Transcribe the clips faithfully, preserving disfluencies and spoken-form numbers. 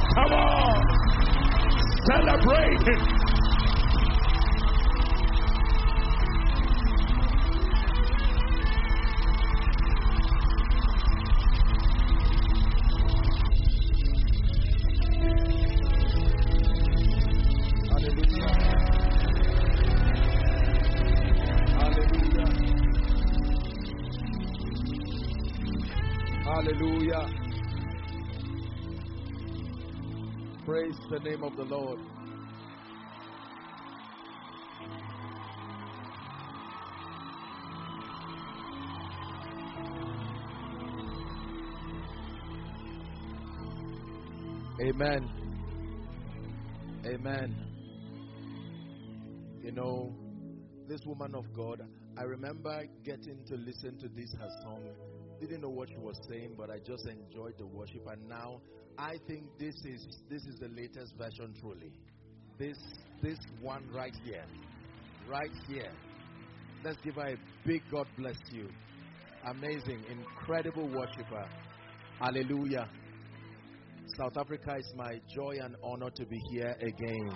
Come on. Celebrate it. Hallelujah. Praise the name of the Lord. Amen. Amen. You know, this woman of God, I remember getting to listen to this, her song. Didn't know what she was saying, but I just enjoyed the worship. And now I think this is this is the latest version truly. This this one right here. Right here. Let's give her a big God bless you. Amazing, incredible worshiper. Hallelujah. South Africa, is my joy and honor to be here again.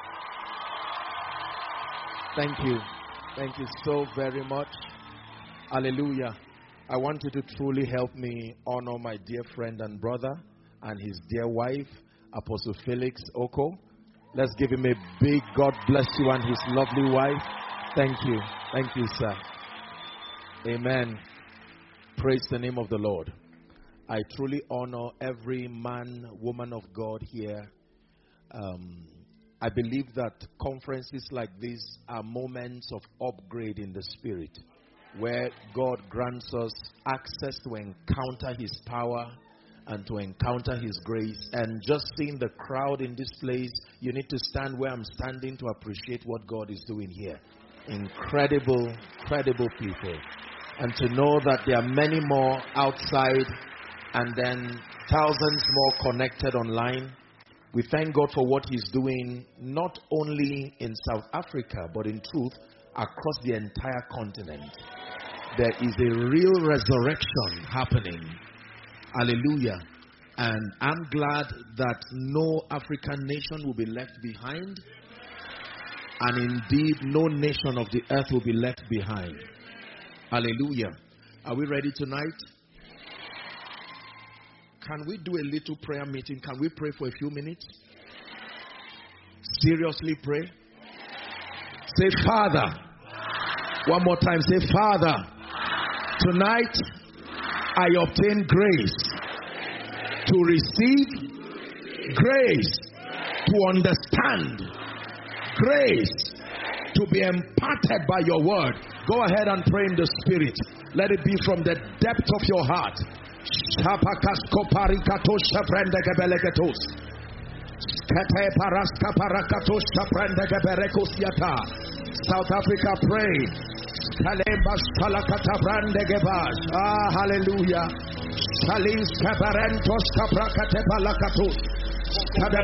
Thank you. Thank you so very much. Hallelujah. I want you to truly help me honor my dear friend and brother and his dear wife, Apostle Felix Oko. Let's give him a big God bless you and his lovely wife. Thank you. Thank you, sir. Amen. Praise the name of the Lord. I truly honor every man, woman of God here. Um, I believe that conferences like this are moments of upgrade in the spirit, where God grants us access to encounter His power and to encounter His grace. And just seeing the crowd in this place, you need to stand where I'm standing to appreciate what God is doing here. Incredible, incredible people. And to know that there are many more outside and then thousands more connected online. We thank God for what He's doing, not only in South Africa, but in truth, across the entire continent. There is a real resurrection happening. Hallelujah. And I'm glad that no African nation will be left behind. And indeed, no nation of the earth will be left behind. Hallelujah. Are we ready tonight? Can we do a little prayer meeting? Can we pray for a few minutes? Seriously pray. Say, Father. One more time. Say, Father. Tonight, I obtain grace to receive, grace to understand, grace to be imparted by your word. Go ahead and pray in the spirit. Let it be from the depth of your heart. South Africa, pray. Ah, hallelujah. Go ahead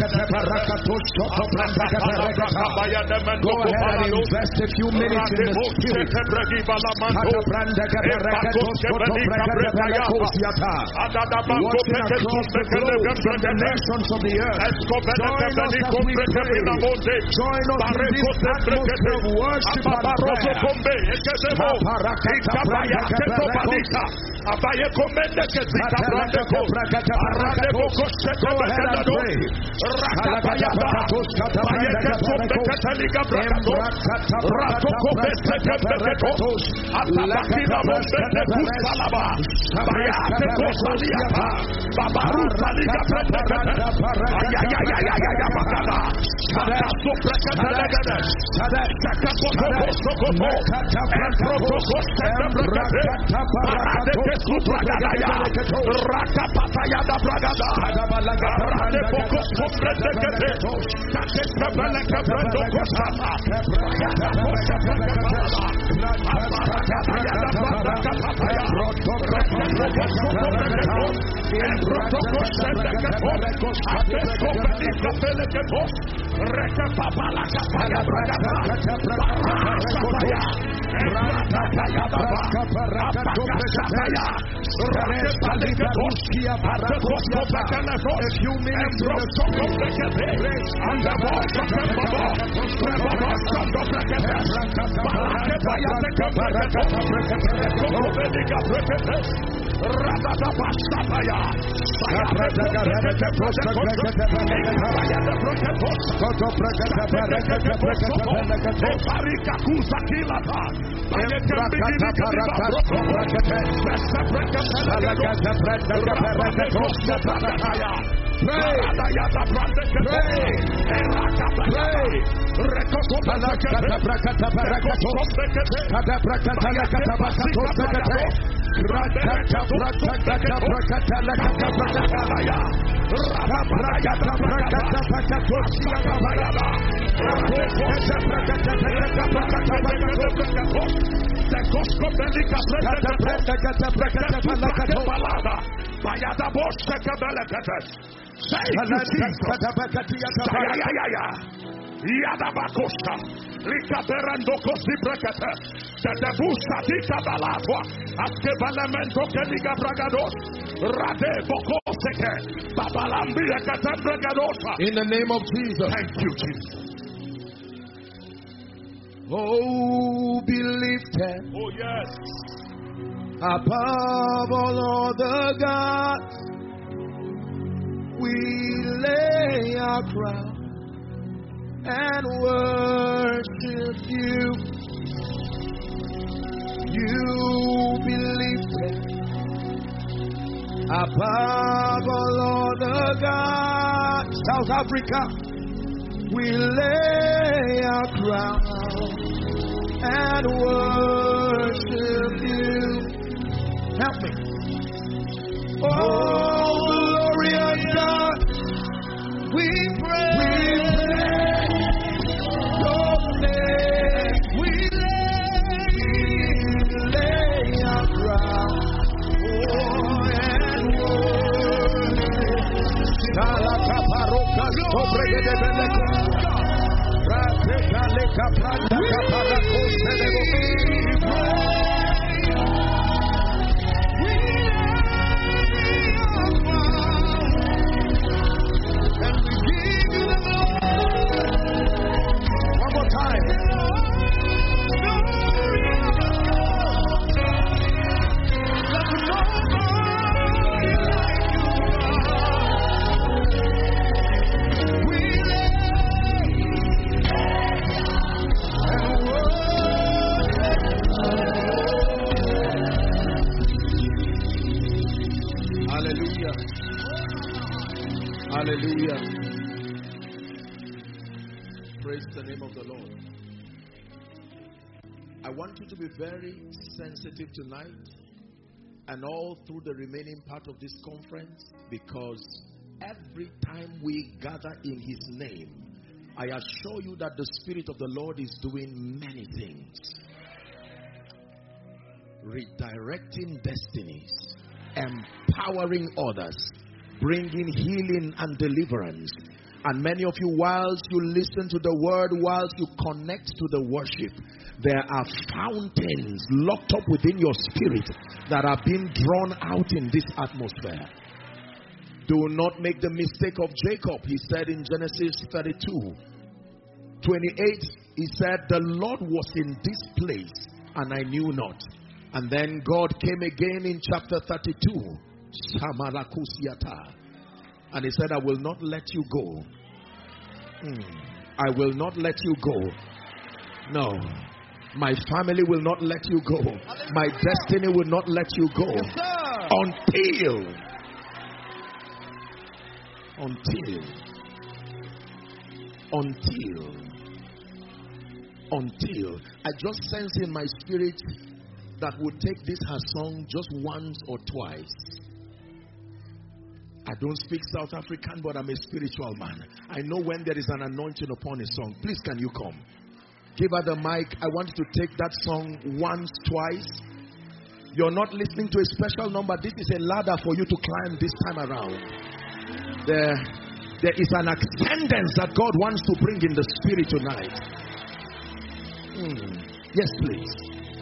and invest a few minutes in the spirit. Watching across the globe from the nations of the earth. Join us as we pray. Join us in this atmosphere of worship and prayer. Go ahead and pray. Yadabakosta, Likaberando Kosi Brekete, Tedebusa Dika Balatwa, Askebalamento Keliga Bragados, Rade Bokoseke, Babalambia Katabregadosa. In the name of Jesus. Thank you, Jesus. Oh, be lifted. Oh, yes. Above all other gods, we lay our crown and worship you. You be lifted above all other gods. South Africa, we lay our crown and worship you. Help me. Oh, glorious God, we pray. We pray. We lay, we lay our crown, oh, and worship. Nalakaparoka sobregedebeleka, ratekaleka prantakaparakostelebo. Hallelujah. Praise the name of the Lord. I want you to be very sensitive tonight and all through the remaining part of this conference, because every time we gather in His name, I assure you that the Spirit of the Lord is doing many things. Redirecting destinies, empowering others, bringing healing and deliverance. And many of you, whilst you listen to the word, whilst you connect to the worship, there are fountains locked up within your spirit that are being drawn out in this atmosphere. Do not make the mistake of Jacob. He said in Genesis thirty-two, twenty-eight, he said, the Lord was in this place and I knew not. And then God came again in chapter thirty-two, and He said, I will not let you go. Mm. I will not let you go. No. My family will not let you go. My destiny will not let you go. Yes, until until until until I just sense in my spirit that would take this her song just once or twice. I don't speak South African, but I'm a spiritual man. I know when there is an anointing upon a song. Please, can you come? Give her the mic. I want you to take that song once, twice. You're not listening to a special number. This is a ladder for you to climb this time around. There, there is an ascendance that God wants to bring in the spirit tonight. Hmm. Yes, please.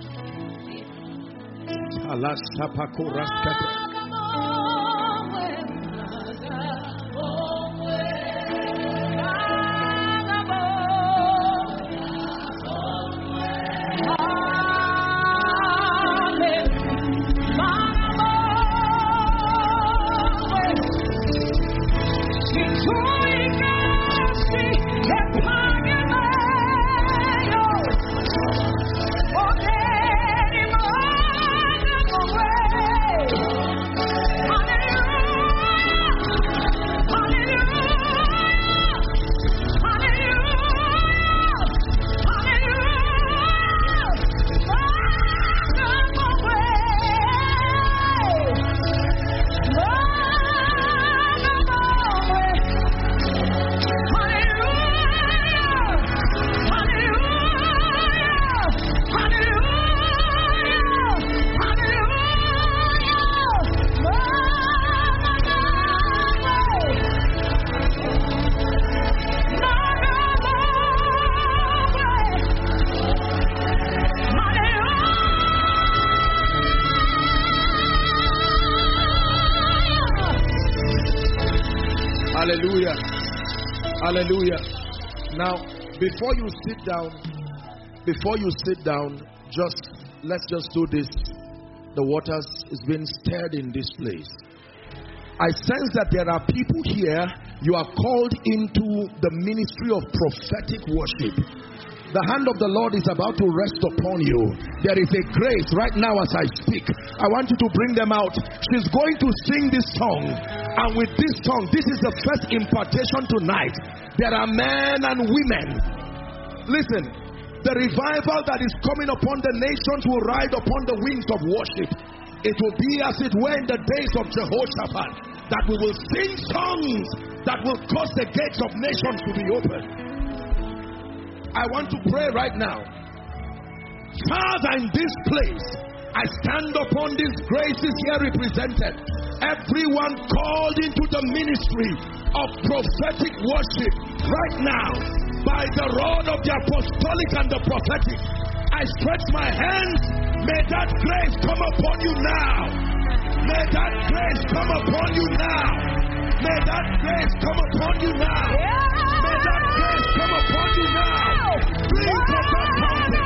Hallelujah. Hallelujah. Now, before you sit down, before you sit down, just let's just do this. The waters is being stirred in this place. I sense that there are people here, you are called into the ministry of prophetic worship. The hand of the Lord is about to rest upon you. There is a grace right now as I speak. I want you to bring them out. She's going to sing this song. And with this song, this is the first impartation tonight. There are men and women. Listen, the revival that is coming upon the nations will ride upon the wings of worship. It will be as it were in the days of Jehoshaphat, that we will sing songs that will cause the gates of nations to be opened. I want to pray right now. Father, in this place, I stand upon these graces here represented. Everyone called into the ministry of prophetic worship right now, by the rod of the apostolic and the prophetic, I stretch my hands. May that grace come upon you now. May that grace come upon you now. May that grace come upon you now. May that grace come upon you now. Please let that trumpet.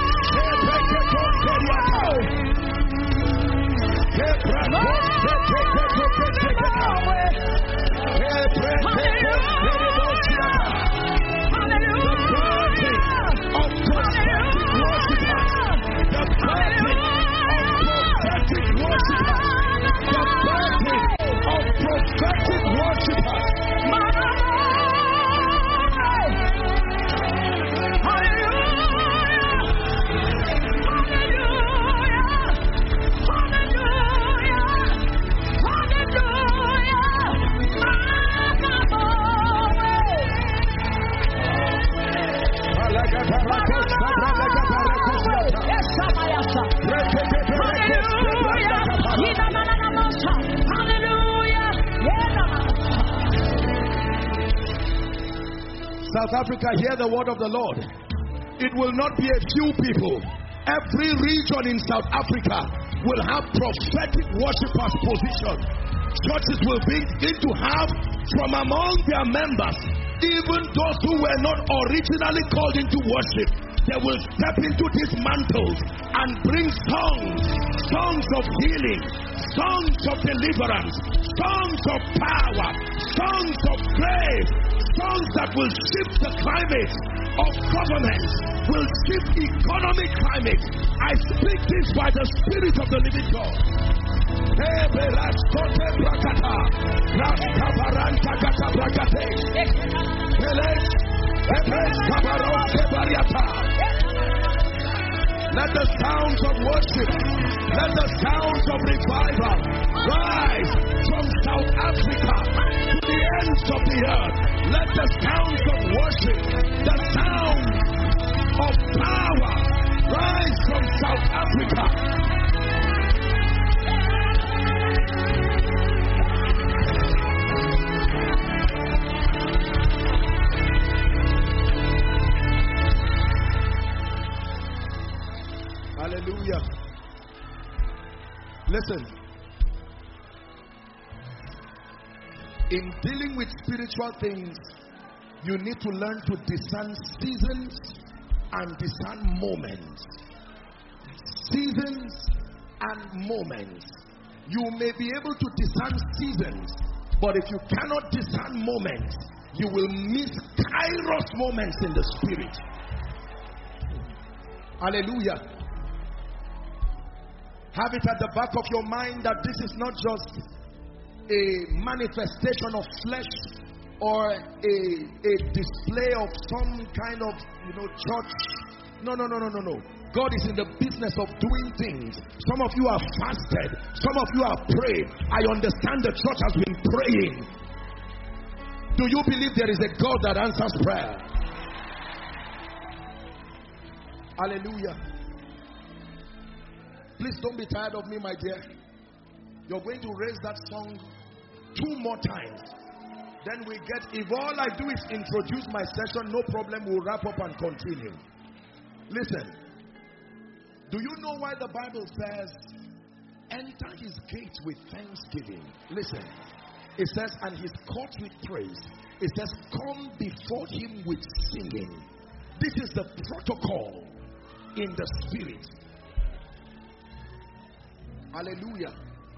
South Africa, hear the word of the Lord. It will not be a few people. Every region in South Africa will have prophetic worshipers positioned. Churches will begin to have from among their members, even those who were not originally called into worship, they will step into these mantles and bring songs, songs of healing, songs of deliverance, songs of power, songs of grace, songs that will shift the climate of government, will shift economic climate. I speak this by the Spirit of the living God. Let the sounds of worship, let the sounds of revival rise from South Africa to the ends of the earth. Let the sounds of worship, the sounds of power rise from South Africa. Hallelujah. Listen. In dealing with spiritual things, you need to learn to discern seasons and discern moments. Seasons and moments. You may be able to discern seasons, but if you cannot discern moments, you will miss kairos moments in the spirit. Hallelujah. Have it at the back of your mind that this is not just a manifestation of flesh or a, a display of some kind of, you know, church. No, no, no, no, no, no. God is in the business of doing things. Some of you are fasted. Some of you are prayed. I understand the church has been praying. Do you believe there is a God that answers prayer? Hallelujah. Please don't be tired of me, my dear. You're going to raise that song two more times. Then we get, if all I do is introduce my session, no problem, we'll wrap up and continue. Listen. Do you know why the Bible says, enter his gates with thanksgiving? Listen. It says, and his courts with praise. It says, come before him with singing. This is the protocol in the spirit. Hallelujah.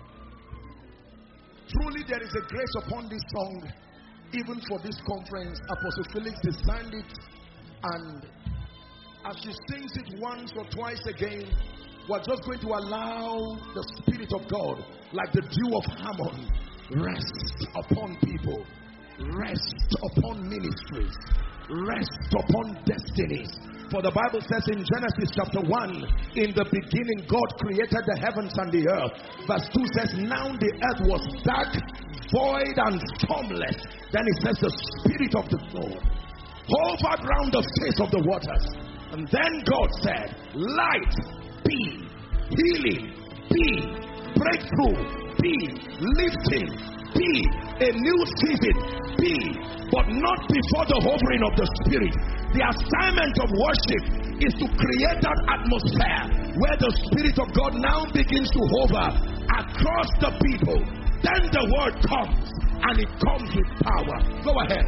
Truly there is a grace upon this song. Even for this conference, Apostle Felix designed it, and as she sings it once or twice again, we're just going to allow the Spirit of God, like the dew of Hammon, rest upon people, rest upon ministries, rest upon destinies. For the Bible says in Genesis chapter one, in the beginning God created the heavens and the earth. Verse two says, now the earth was dark, void and formless. Then it says the Spirit of the Lord hovered round the face of the waters. And then God said, light be, healing be, breakthrough be, lifting be, a new season be, but not before the hovering of the Spirit. The assignment of worship is to create that atmosphere where the Spirit of God now begins to hover across the people. Then the word comes, and it comes with power. Go ahead.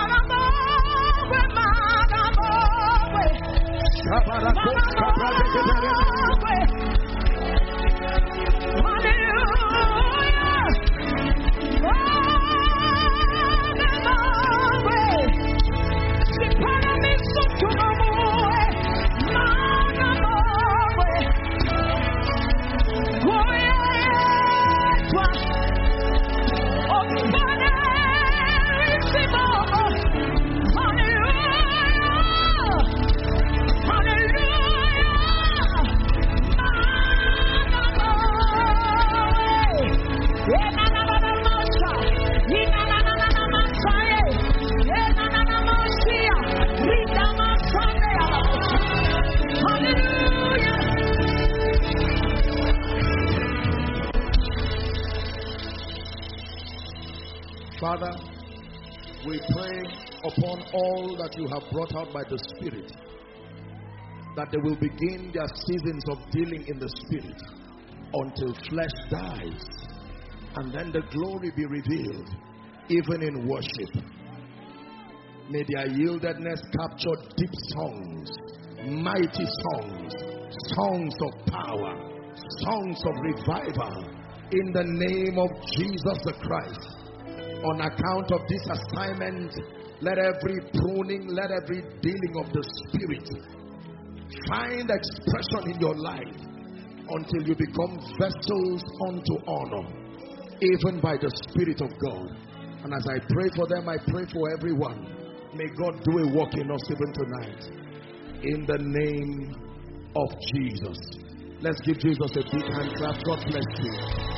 Father, we pray upon all that you have brought out by the Spirit, that they will begin their seasons of dealing in the Spirit until flesh dies, and then the glory be revealed, even in worship. May their yieldedness capture deep songs, mighty songs, songs of power, songs of revival, in the name of Jesus the Christ. On account of this assignment, let every pruning, let every dealing of the Spirit find expression in your life until you become vessels unto honor, even by the Spirit of God. And as I pray for them, I pray for everyone. May God do a work in us even tonight, in the name of Jesus. Let's give Jesus a big hand clap. God bless you.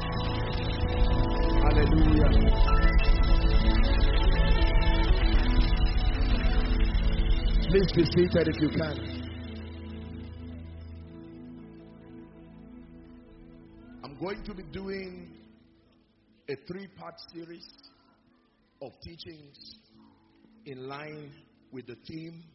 Hallelujah. Please be seated if you can. I'm going to be doing a three-part series of teachings in line with the theme.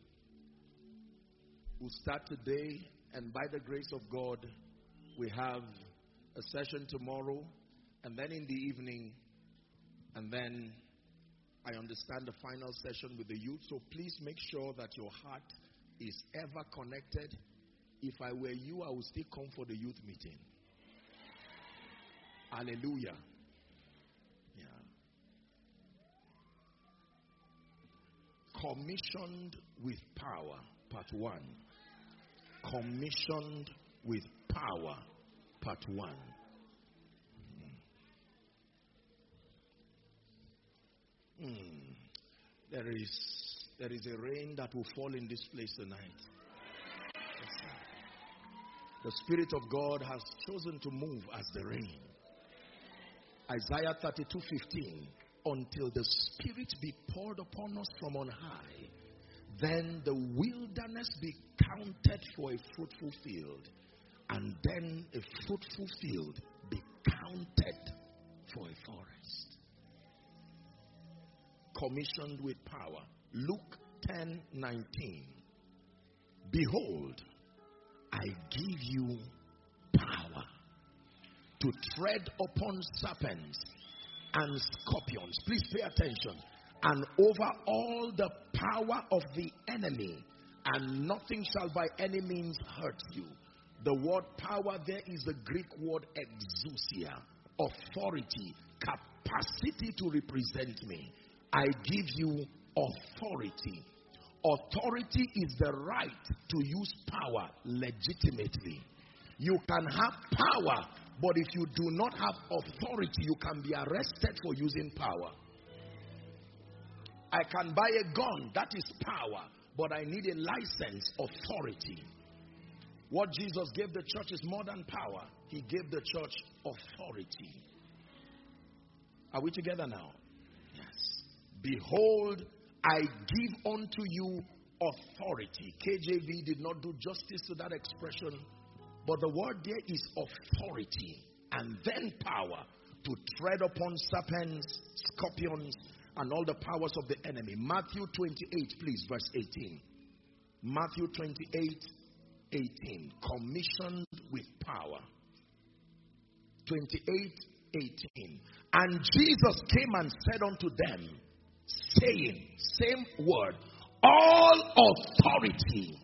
We'll start today, and by the grace of God, we have a session tomorrow, and then in the evening, and then I understand the final session with the youth. So please make sure that your heart is ever connected. If I were you, I would still come for the youth meeting. Hallelujah. Yeah. Commissioned with power, part one. Commissioned with power, part one. Hmm. There is there is a rain that will fall in this place tonight. Yes, the Spirit of God has chosen to move as the rain. Isaiah thirty-two fifteen. Until the Spirit be poured upon us from on high, then the wilderness be counted for a fruitful field, and then a fruitful field be counted for a forest. Commissioned with power. Luke ten nineteen. Behold, I give you power to tread upon serpents and scorpions. Please pay attention. And over all the power of the enemy, and nothing shall by any means hurt you. The word power there is the Greek word exousia, authority, capacity to represent me. I give you authority. Authority is the right to use power legitimately. You can have power, but if you do not have authority, you can be arrested for using power. I can buy a gun, that is power, but I need a license, authority. What Jesus gave the church is more than power. He gave the church authority. Are we together now? Yes. Behold, I give unto you authority. K J V did not do justice to that expression, but the word there is authority and then power to tread upon serpents, scorpions, and all the powers of the enemy. Matthew twenty-eight, please, verse eighteen. Matthew twenty-eight, eighteen. Commissioned with power. twenty-eight, eighteen. And Jesus came and said unto them, saying, same word, all authority.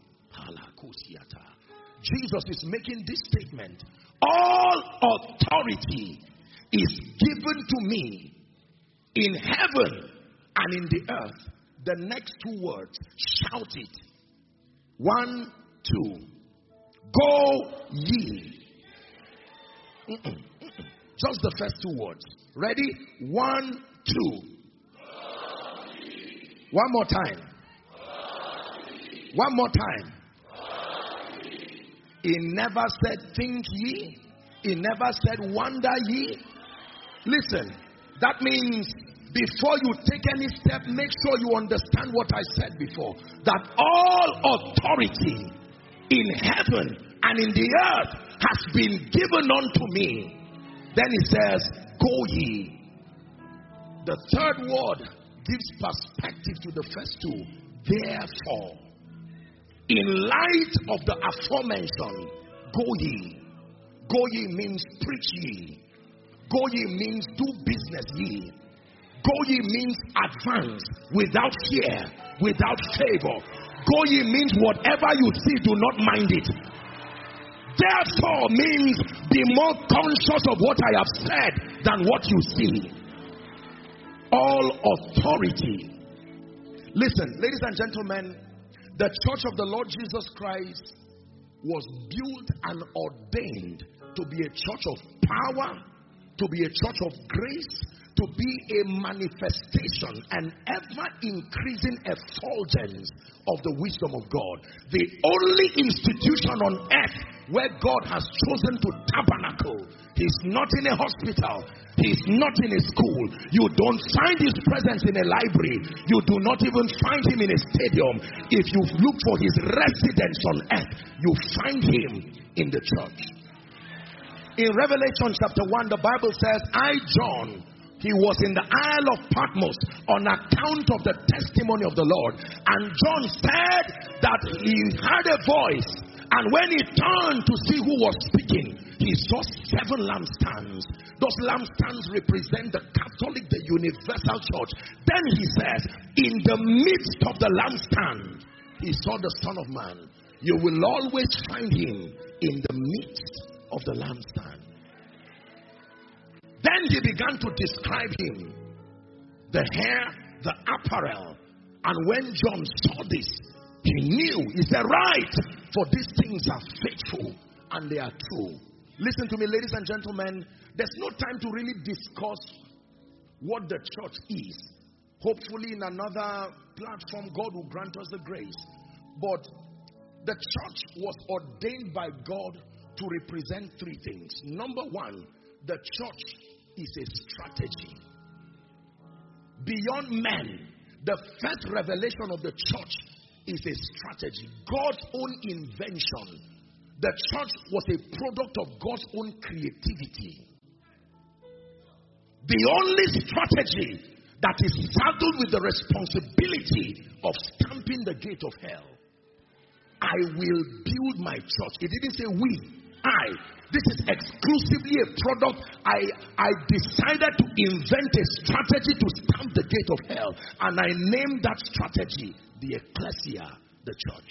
Jesus is making this statement. All authority is given to me in heaven and in the earth. The next two words, shout it. One, two. Go ye. Mm-mm, mm-mm. Just the first two words. Ready? One, two. One more time. One more time. He never said think ye. He never said wonder ye. Listen, that means before you take any step, make sure you understand what I said before. That all authority in heaven and in the earth has been given unto me. Then he says, go ye. The third word gives perspective to the first two. Therefore, in light of the aforementioned, go ye. Go ye means preach ye. Go ye means do business ye. Go ye means advance without fear, without favor. Go ye means whatever you see, do not mind it. Therefore means be more conscious of what I have said than what you see. All authority. Listen, ladies and gentlemen, the church of the Lord Jesus Christ was built and ordained to be a church of power, to be a church of grace, to be a manifestation, an ever-increasing effulgence of the wisdom of God. The only institution on earth where God has chosen to tabernacle. He's not in a hospital. He's not in a school. You don't find his presence in a library. You do not even find him in a stadium. If you look for his residence on earth, you find him in the church. In Revelation chapter one, the Bible says, I, John, he was in the Isle of Patmos on account of the testimony of the Lord. And John said that he heard a voice And when he turned to see who was speaking, he saw seven lampstands. Those lampstands represent the Catholic, the universal church. Then he says, in the midst of the lampstand, he saw the Son of Man. You will always find him in the midst of the lampstand. Then he began to describe him. The hair, the apparel. And when John saw this, he knew. He said, right, for these things are faithful and they are true. Listen to me, ladies and gentlemen. There's no time to really discuss what the church is. Hopefully in another platform, God will grant us the grace. But the church was ordained by God to represent three things. Number one, the church is a strategy. Beyond men, the first revelation of the church is a strategy. God's own invention. The church was a product of God's own creativity. The only strategy that is saddled with the responsibility of stamping the gate of hell. I will build my church. It didn't say we. I. This is exclusively a product. I, I decided to invent a strategy to stamp the gate of hell. And I named that strategy the ecclesia, the church.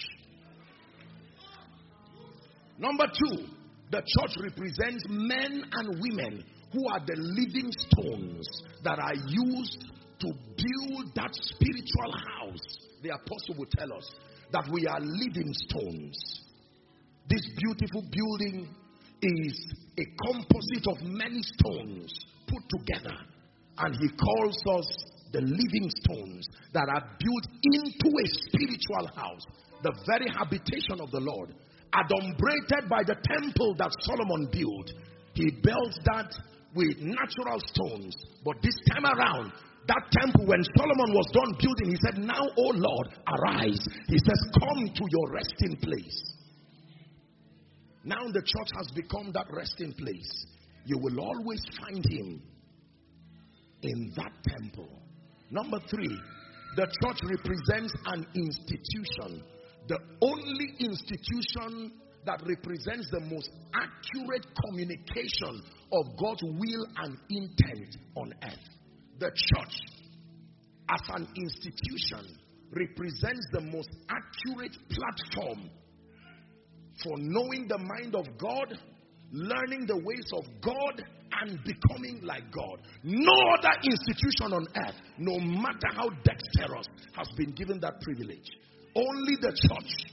Number two, the church represents men and women who are the living stones that are used to build that spiritual house. The apostle will tell us that we are living stones. This beautiful building is a composite of many stones put together. And he calls us the living stones that are built into a spiritual house. The very habitation of the Lord. Adumbrated by the temple that Solomon built. He built that with natural stones. But this time around, that temple, when Solomon was done building, he said, now, O Lord, arise. He says, come to your resting place. Now the church has become that resting place. You will always find him in that temple. Number three, the church represents an institution. The only institution that represents the most accurate communication of God's will and intent on earth. The church, as an institution, represents the most accurate platform for knowing the mind of God, learning the ways of God, and becoming like God. No other institution on earth, no matter how dexterous, has been given that privilege. Only the church.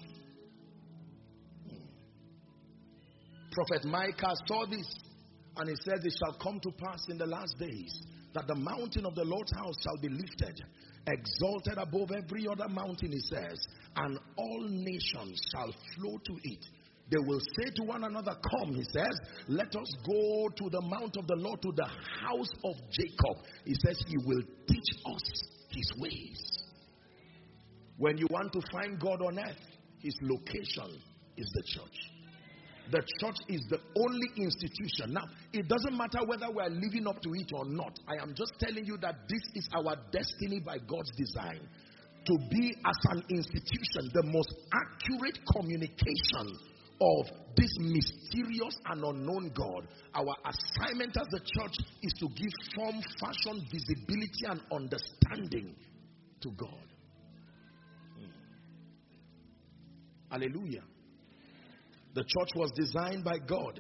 Prophet Micah saw this, and he said, it shall come to pass in the last days that the mountain of the Lord's house shall be lifted, exalted above every other mountain, he says, and all nations shall flow to it. They will say to one another, come, he says, let us go to the mount of the Lord, to the house of Jacob. He says, he will teach us his ways. When you want to find God on earth, his location is the church. The church is the only institution. Now, it doesn't matter whether we are living up to it or not. I am just telling you that this is our destiny by God's design. To be, as an institution, the most accurate communication of this mysterious and unknown God. Our assignment as the church is to give form, fashion, visibility, and understanding to God. Mm. Hallelujah. The church was designed by God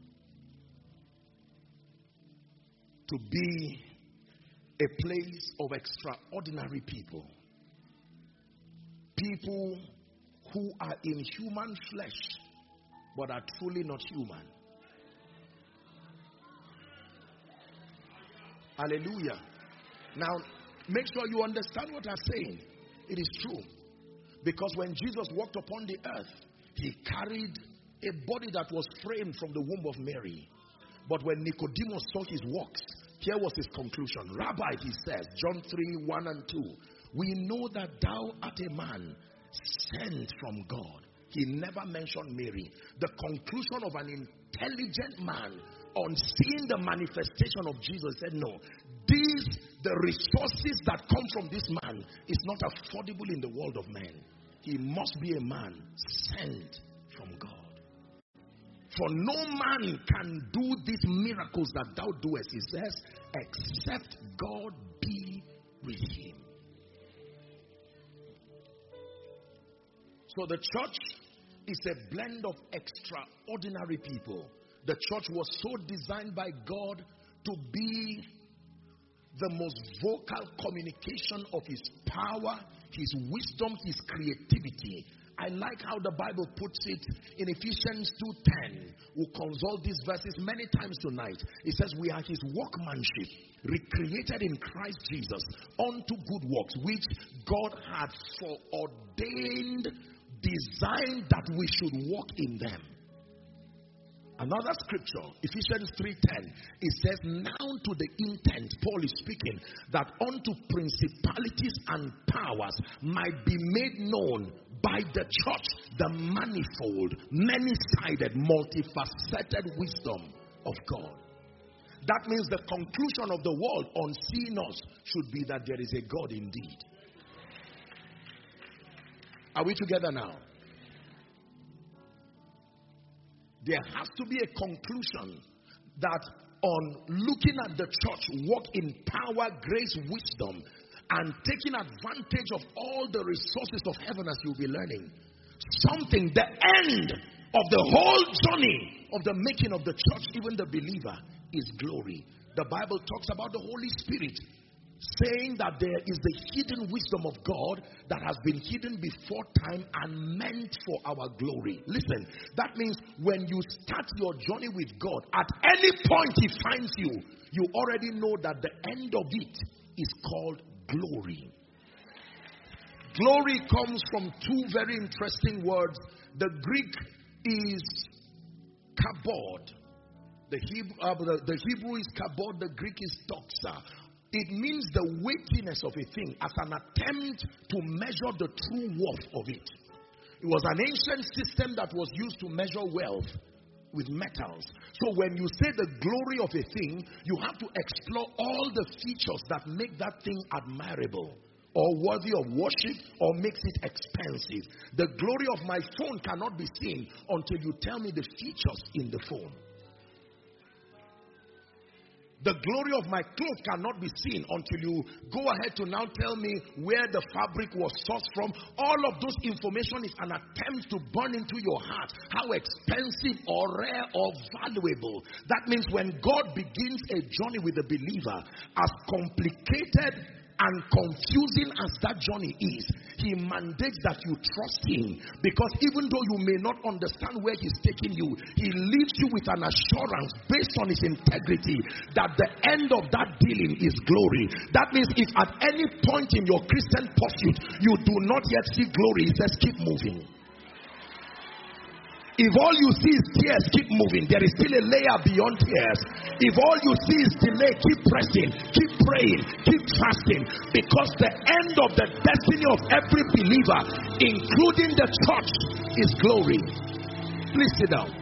to be a place of extraordinary people. People who are in human flesh but are truly not human. Hallelujah. Now, make sure you understand what I'm saying. It is true. Because when Jesus walked upon the earth, he carried a body that was framed from the womb of Mary. But when Nicodemus saw his works, here was his conclusion. Rabbi, he says, John three, one and two, we know that thou art a man sent from God. He never mentioned Mary. The conclusion of an intelligent man on seeing the manifestation of Jesus said, no, these, the resources that come from this man is not affordable in the world of men. He must be a man sent from God. For no man can do these miracles that thou doest, he says, except God be with him. So the church is a blend of extraordinary people. The church was so designed by God to be the most vocal communication of his power, his wisdom, his creativity. I like how the Bible puts it in Ephesians two ten. We'll consult these verses many times tonight. It says we are his workmanship, recreated in Christ Jesus unto good works, which God had foreordained, designed that we should walk in them. Another scripture, Ephesians three ten, it says, now to the intent, Paul is speaking, that unto principalities and powers might be made known by the church the manifold, many-sided, multifaceted wisdom of God. That means the conclusion of the world on seeing us should be that there is a God indeed. Are we together now? There has to be a conclusion that on looking at the church walk in power, grace, wisdom, and taking advantage of all the resources of heaven as you'll be learning, something, the end of the whole journey of the making of the church, even the believer, is glory. The Bible talks about the Holy Spirit, saying that there is the hidden wisdom of God that has been hidden before time and meant for our glory. Listen, that means when you start your journey with God, at any point he finds you, you already know that the end of it is called glory. Glory comes from two very interesting words. The Greek is kabod. The Hebrew, uh, the, the Hebrew is kabod, the Greek is doxa. It means the weightiness of a thing as an attempt to measure the true worth of it. It was an ancient system that was used to measure wealth with metals. So when you say the glory of a thing, you have to explore all the features that make that thing admirable or worthy of worship or makes it expensive. The glory of my phone cannot be seen until you tell me the features in the phone. The glory of my clothes cannot be seen until you go ahead to now tell me where the fabric was sourced from. All of those information is an attempt to burn into your heart how expensive or rare or valuable. That means when God begins a journey with the believer, as complicated and confusing as that journey is, he mandates that you trust him, because even though you may not understand where he's taking you, he leaves you with an assurance based on his integrity that the end of that dealing is glory. That means if at any point in your Christian pursuit you do not yet see glory, he says keep moving. If all you see is tears, keep moving. There is still a layer beyond tears. If all you see is delay, keep pressing, keep praying, keep fasting. Because the end of the destiny of every believer, including the church, is glory. Please sit down.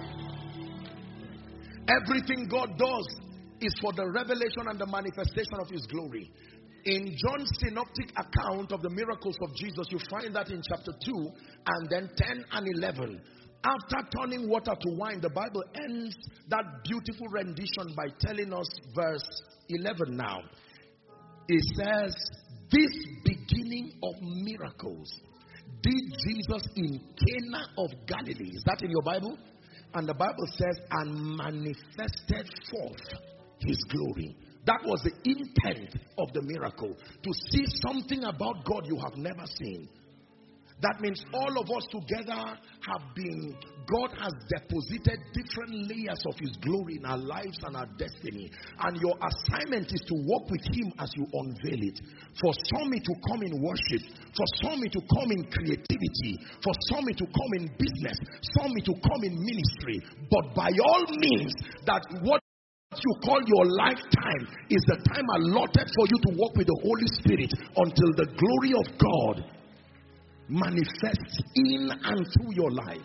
Everything God does is for the revelation and the manifestation of his glory. In John's synoptic account of the miracles of Jesus, you find that in chapter two and then ten and eleven. After turning water to wine, the Bible ends that beautiful rendition by telling us, verse eleven now. It says, this beginning of miracles did Jesus in Cana of Galilee. Is that in your Bible? And the Bible says, and manifested forth his glory. That was the intent of the miracle. To see something about God you have never seen. That means all of us together have been, God has deposited different layers of his glory in our lives and our destiny. And your assignment is to walk with him as you unveil it. For some it to come in worship. For some it to come in creativity. For some it to come in business. Some it to come in ministry. But by all means, that what you call your lifetime is the time allotted for you to walk with the Holy Spirit until the glory of God manifests in and through your life.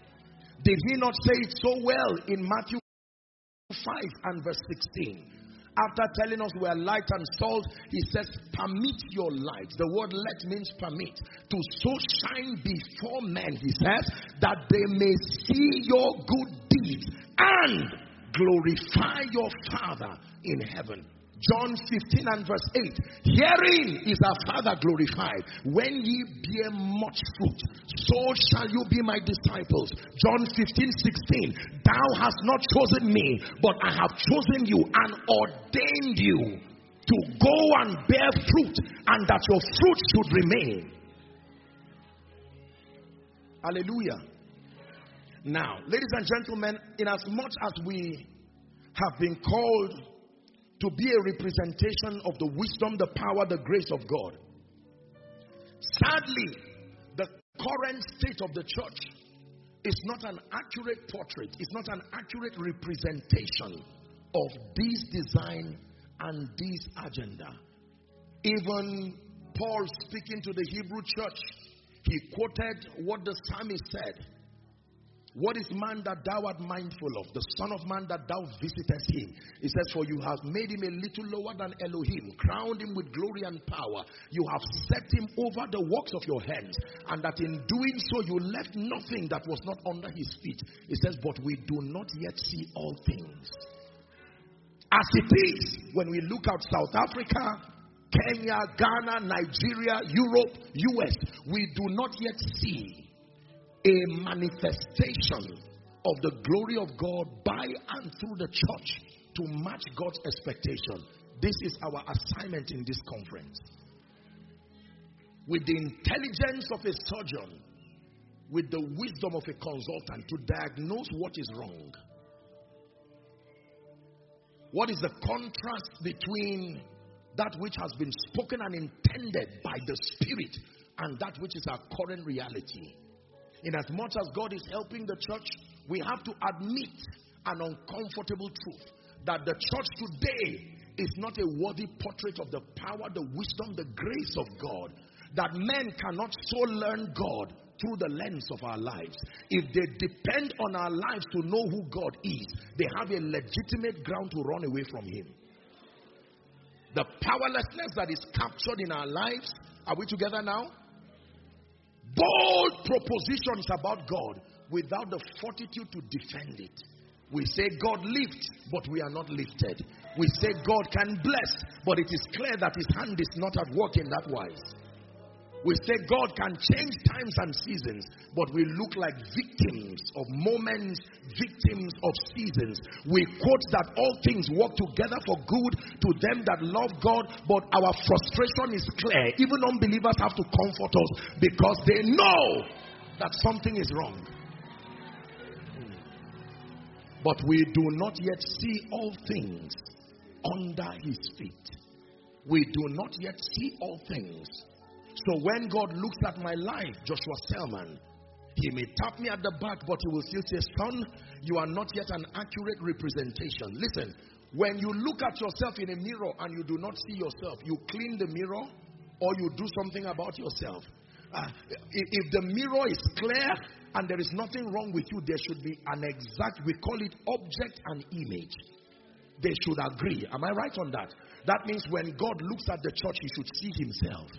Did he not say it so well in Matthew five and verse sixteen? after telling us we are light and salt, he says, permit your light. The word let means permit. To so shine before men, he says, that they may see your good deeds and glorify your Father in heaven. John fifteen and verse eight. Herein is our Father glorified, when ye bear much fruit, so shall you be my disciples. John fifteen sixteen. Thou hast not chosen me, but I have chosen you and ordained you to go and bear fruit, and that your fruit should remain. Hallelujah. Now, ladies and gentlemen, in as much as we have been called to be a representation of the wisdom, the power, the grace of God, sadly, the current state of the church is not an accurate portrait, it's not an accurate representation of this design and this agenda. Even Paul, speaking to the Hebrew church, he quoted what the psalmist said. What is man that thou art mindful of? The Son of Man that thou visitest him. He says, for you have made him a little lower than Elohim, crowned him with glory and power. You have set him over the works of your hands, and that in doing so you left nothing that was not under his feet. He says, but we do not yet see all things. As it is, when we look at South Africa, Kenya, Ghana, Nigeria, Europe, U S, we do not yet see a manifestation of the glory of God by and through the church to match God's expectation. This is our assignment in this conference. With the intelligence of a surgeon, with the wisdom of a consultant, to diagnose what is wrong. What is the contrast between that which has been spoken and intended by the Spirit and that which is our current reality? In as much as God is helping the church, we have to admit an uncomfortable truth, that the church today is not a worthy portrait of the power, the wisdom, the grace of God. That men cannot so learn God through the lens of our lives. If they depend on our lives to know who God is, they have a legitimate ground to run away from him. The powerlessness that is captured in our lives, are we together now? Bold propositions about God without the fortitude to defend it. We say God lifts, but we are not lifted. We say God can bless, but it is clear that his hand is not at work in that wise. We say God can change times and seasons, but we look like victims of moments, victims of seasons. We quote that all things work together for good to them that love God, but our frustration is clear. Even unbelievers have to comfort us because they know that something is wrong. But we do not yet see all things under his feet. We do not yet see all things. So when God looks at my life, Joshua Selman, he may tap me at the back, but he will still say, son, you are not yet an accurate representation. Listen, when you look at yourself in a mirror and you do not see yourself, you clean the mirror or you do something about yourself. Uh, if the mirror is clear and there is nothing wrong with you, there should be an exact, we call it object and image. They should agree. Am I right on that? That means when God looks at the church, he should see himself.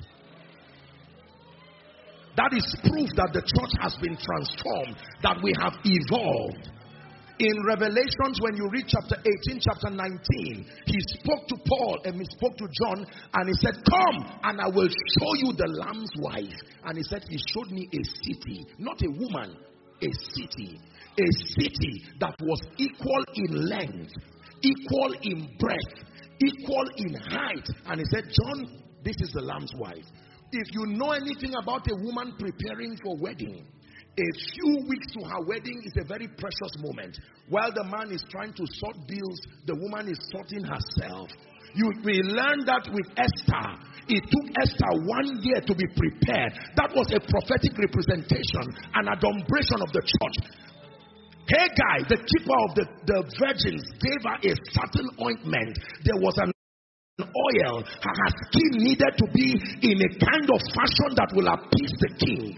That is proof that the church has been transformed, that we have evolved. In Revelations, when you read chapter eighteen, chapter nineteen, he spoke to Paul and he spoke to John and he said, come and I will show you the Lamb's wife. And he said, he showed me a city, not a woman, a city. A city that was equal in length, equal in breadth, equal in height. And he said, John, this is the Lamb's wife. If you know anything about a woman preparing for wedding, a few weeks to her wedding is a very precious moment. While the man is trying to sort bills, the woman is sorting herself. You will learn that with Esther. It took Esther one year to be prepared. That was a prophetic representation and adumbration of the church. Haggai, the keeper of the, the virgins, gave her a certain ointment. There was an oil. Her skin needed to be in a kind of fashion that will appease the king.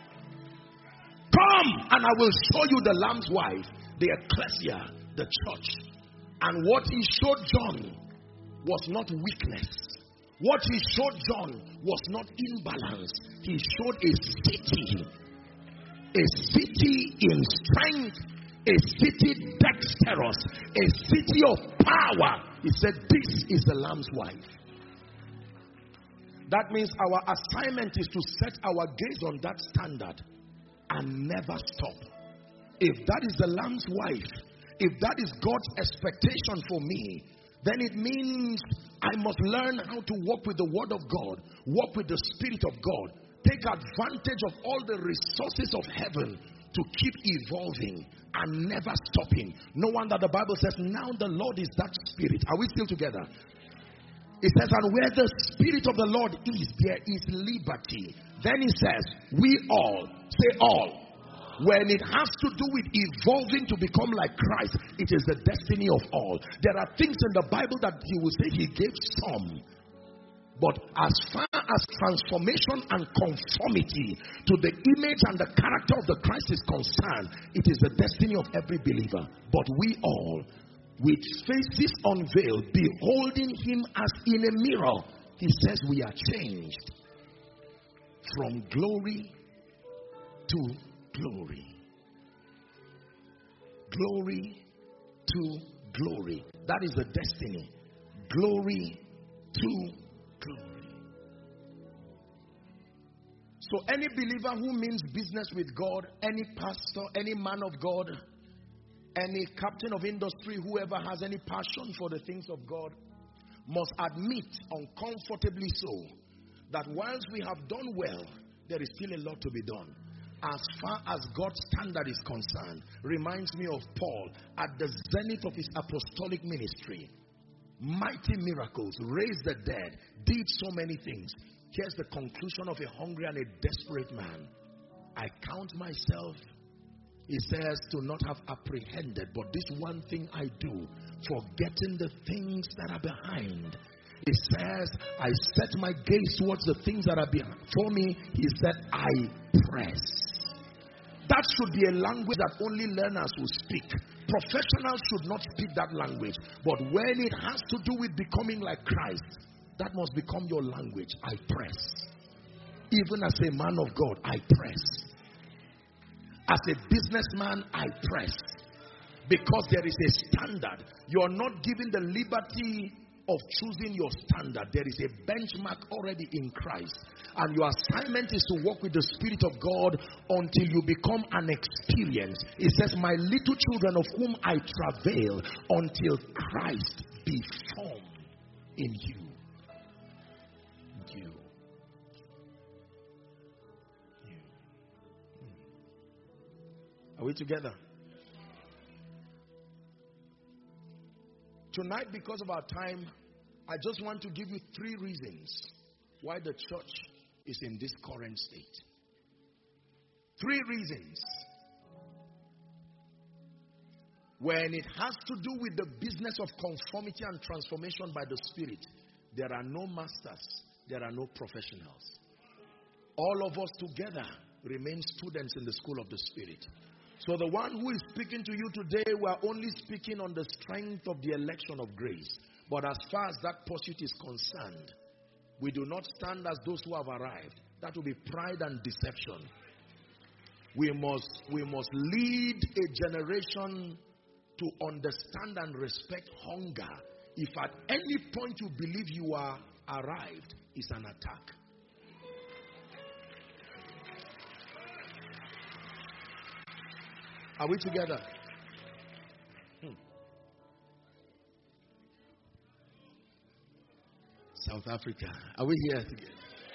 Come and I will show you the Lamb's wife, the ecclesia, the church. And what he showed John was not weakness. What he showed John was not imbalance. He showed a city. A city in strength. A city dexterous. A city of power. He said, this is the Lamb's wife. That means our assignment is to set our gaze on that standard and never stop. If that is the Lamb's wife, if that is God's expectation for me, then it means I must learn how to walk with the Word of God, walk with the Spirit of God, take advantage of all the resources of heaven to keep evolving and never stopping. No wonder the Bible says, now the Lord is that Spirit. Are we still together? It says, and where the Spirit of the Lord is, there is liberty. Then he says, we all, say all. When it has to do with evolving to become like Christ, it is the destiny of all. There are things in the Bible that he will say he gave some. But as far as transformation and conformity to the image and the character of the Christ is concerned, it is the destiny of every believer. But we all, with faces unveiled, beholding him as in a mirror, he says we are changed from glory to glory. Glory to glory. That is the destiny. Glory to glory. So any believer who means business with God, any pastor, any man of God, any captain of industry, whoever has any passion for the things of God, must admit uncomfortably so that whilst we have done well, there is still a lot to be done. As far as God's standard is concerned, reminds me of Paul at the zenith of his apostolic ministry. Mighty miracles, raised the dead, did so many things. Here's the conclusion of a hungry and a desperate man. I count myself, he says, to not have apprehended, but this one thing I do, forgetting the things that are behind. He says, I set my gaze towards the things that are before me. He said, I press. That should be a language that only learners will speak. Professionals should not speak that language. But when it has to do with becoming like Christ, that must become your language. I press. Even as a man of God, I press. As a businessman, I press. Because there is a standard. You are not given the liberty of choosing your standard. There is a benchmark already in Christ. And your assignment is to walk with the Spirit of God until you become an experience. It says, my little children of whom I travail until Christ be formed in you. You. You. Are we together? Tonight, because of our time, I just want to give you three reasons why the church is in this current state. Three reasons. When it has to do with the business of conformity and transformation by the Spirit, there are no masters, there are no professionals. All of us together remain students in the school of the Spirit. So the one who is speaking to you today, we are only speaking on the strength of the election of grace. But as far as that pursuit is concerned, we do not stand as those who have arrived. That will be pride and deception. We must, we must lead a generation to understand and respect hunger. If at any point you believe you are arrived, it's an attack. Are we together? Hmm. South Africa. Are we here together?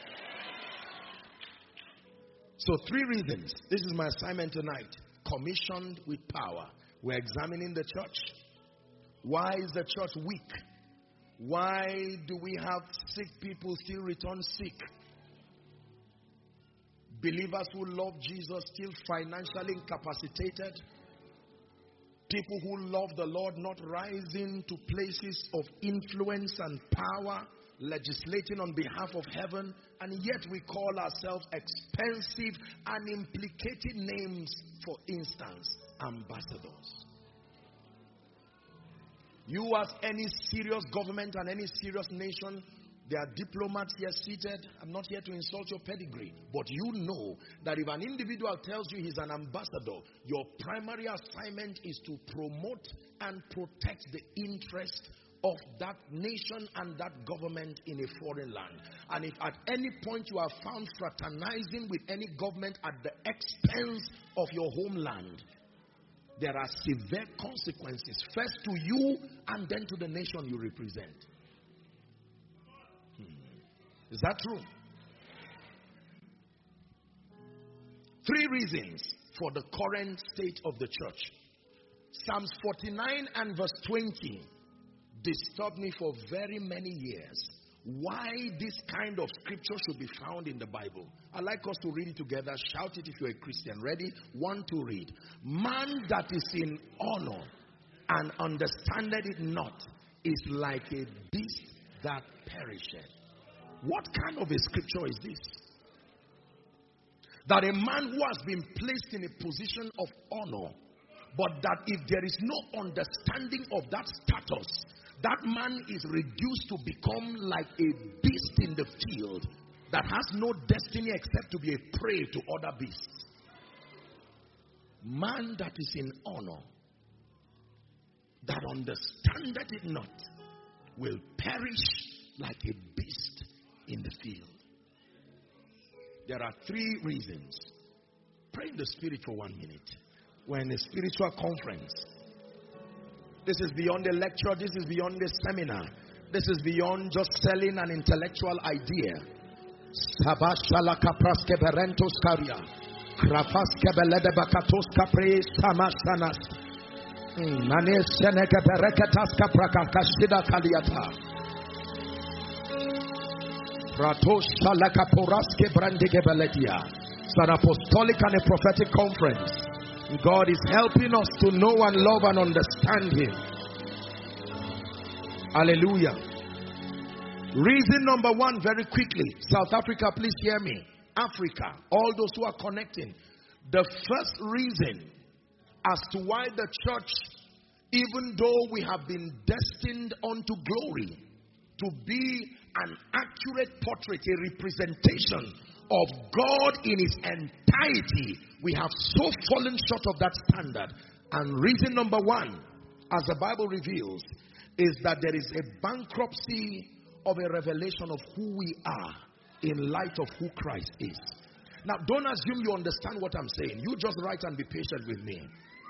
So three reasons. This is my assignment tonight. Commissioned with power. We're examining the church. Why is the church weak? Why do we have sick people still return sick? Believers who love Jesus still financially incapacitated. People who love the Lord not rising to places of influence and power, legislating on behalf of heaven, and yet we call ourselves expensive and implicated names, for instance, ambassadors. You as any serious government and any serious nation, there are diplomats here seated. I'm not here to insult your pedigree, but you know that if an individual tells you he's an ambassador, your primary assignment is to promote and protect the interest of that nation and that government in a foreign land. And if at any point you are found fraternizing with any government at the expense of your homeland, there are severe consequences, first to you and then to the nation you represent. Hmm. Is that true? Three reasons for the current state of the church. Psalms forty-nine and verse twenty disturbed me for very many years. Why this kind of scripture should be found in the Bible. I'd like us to read it together. Shout it if you're a Christian. Ready? One, two, read. Man that is in honor and understandeth it not is like a beast that perisheth. What kind of a scripture is this? That a man who has been placed in a position of honor, but that if there is no understanding of that status, that man is reduced to become like a beast in the field that has no destiny except to be a prey to other beasts. Man that is in honor, that understandeth it not, will perish like a beast in the field. There are three reasons. Pray in the spirit for one minute. We're in a spiritual conference. This is beyond a lecture. This is beyond a seminar. This is beyond just selling an intellectual idea. It's an apostolic and a prophetic conference. God is helping us to know and love and understand Him. Hallelujah. Reason number one, very quickly. South Africa, please hear me. Africa, all those who are connecting. The first reason as to why the church, even though we have been destined unto glory, to be an accurate portrait, a representation of God in His entirety, we have so fallen short of that standard. And reason number one, as the Bible reveals, is that there is a bankruptcy of a revelation of who we are in light of who Christ is. Now, don't assume you understand what I'm saying. You just write and be patient with me.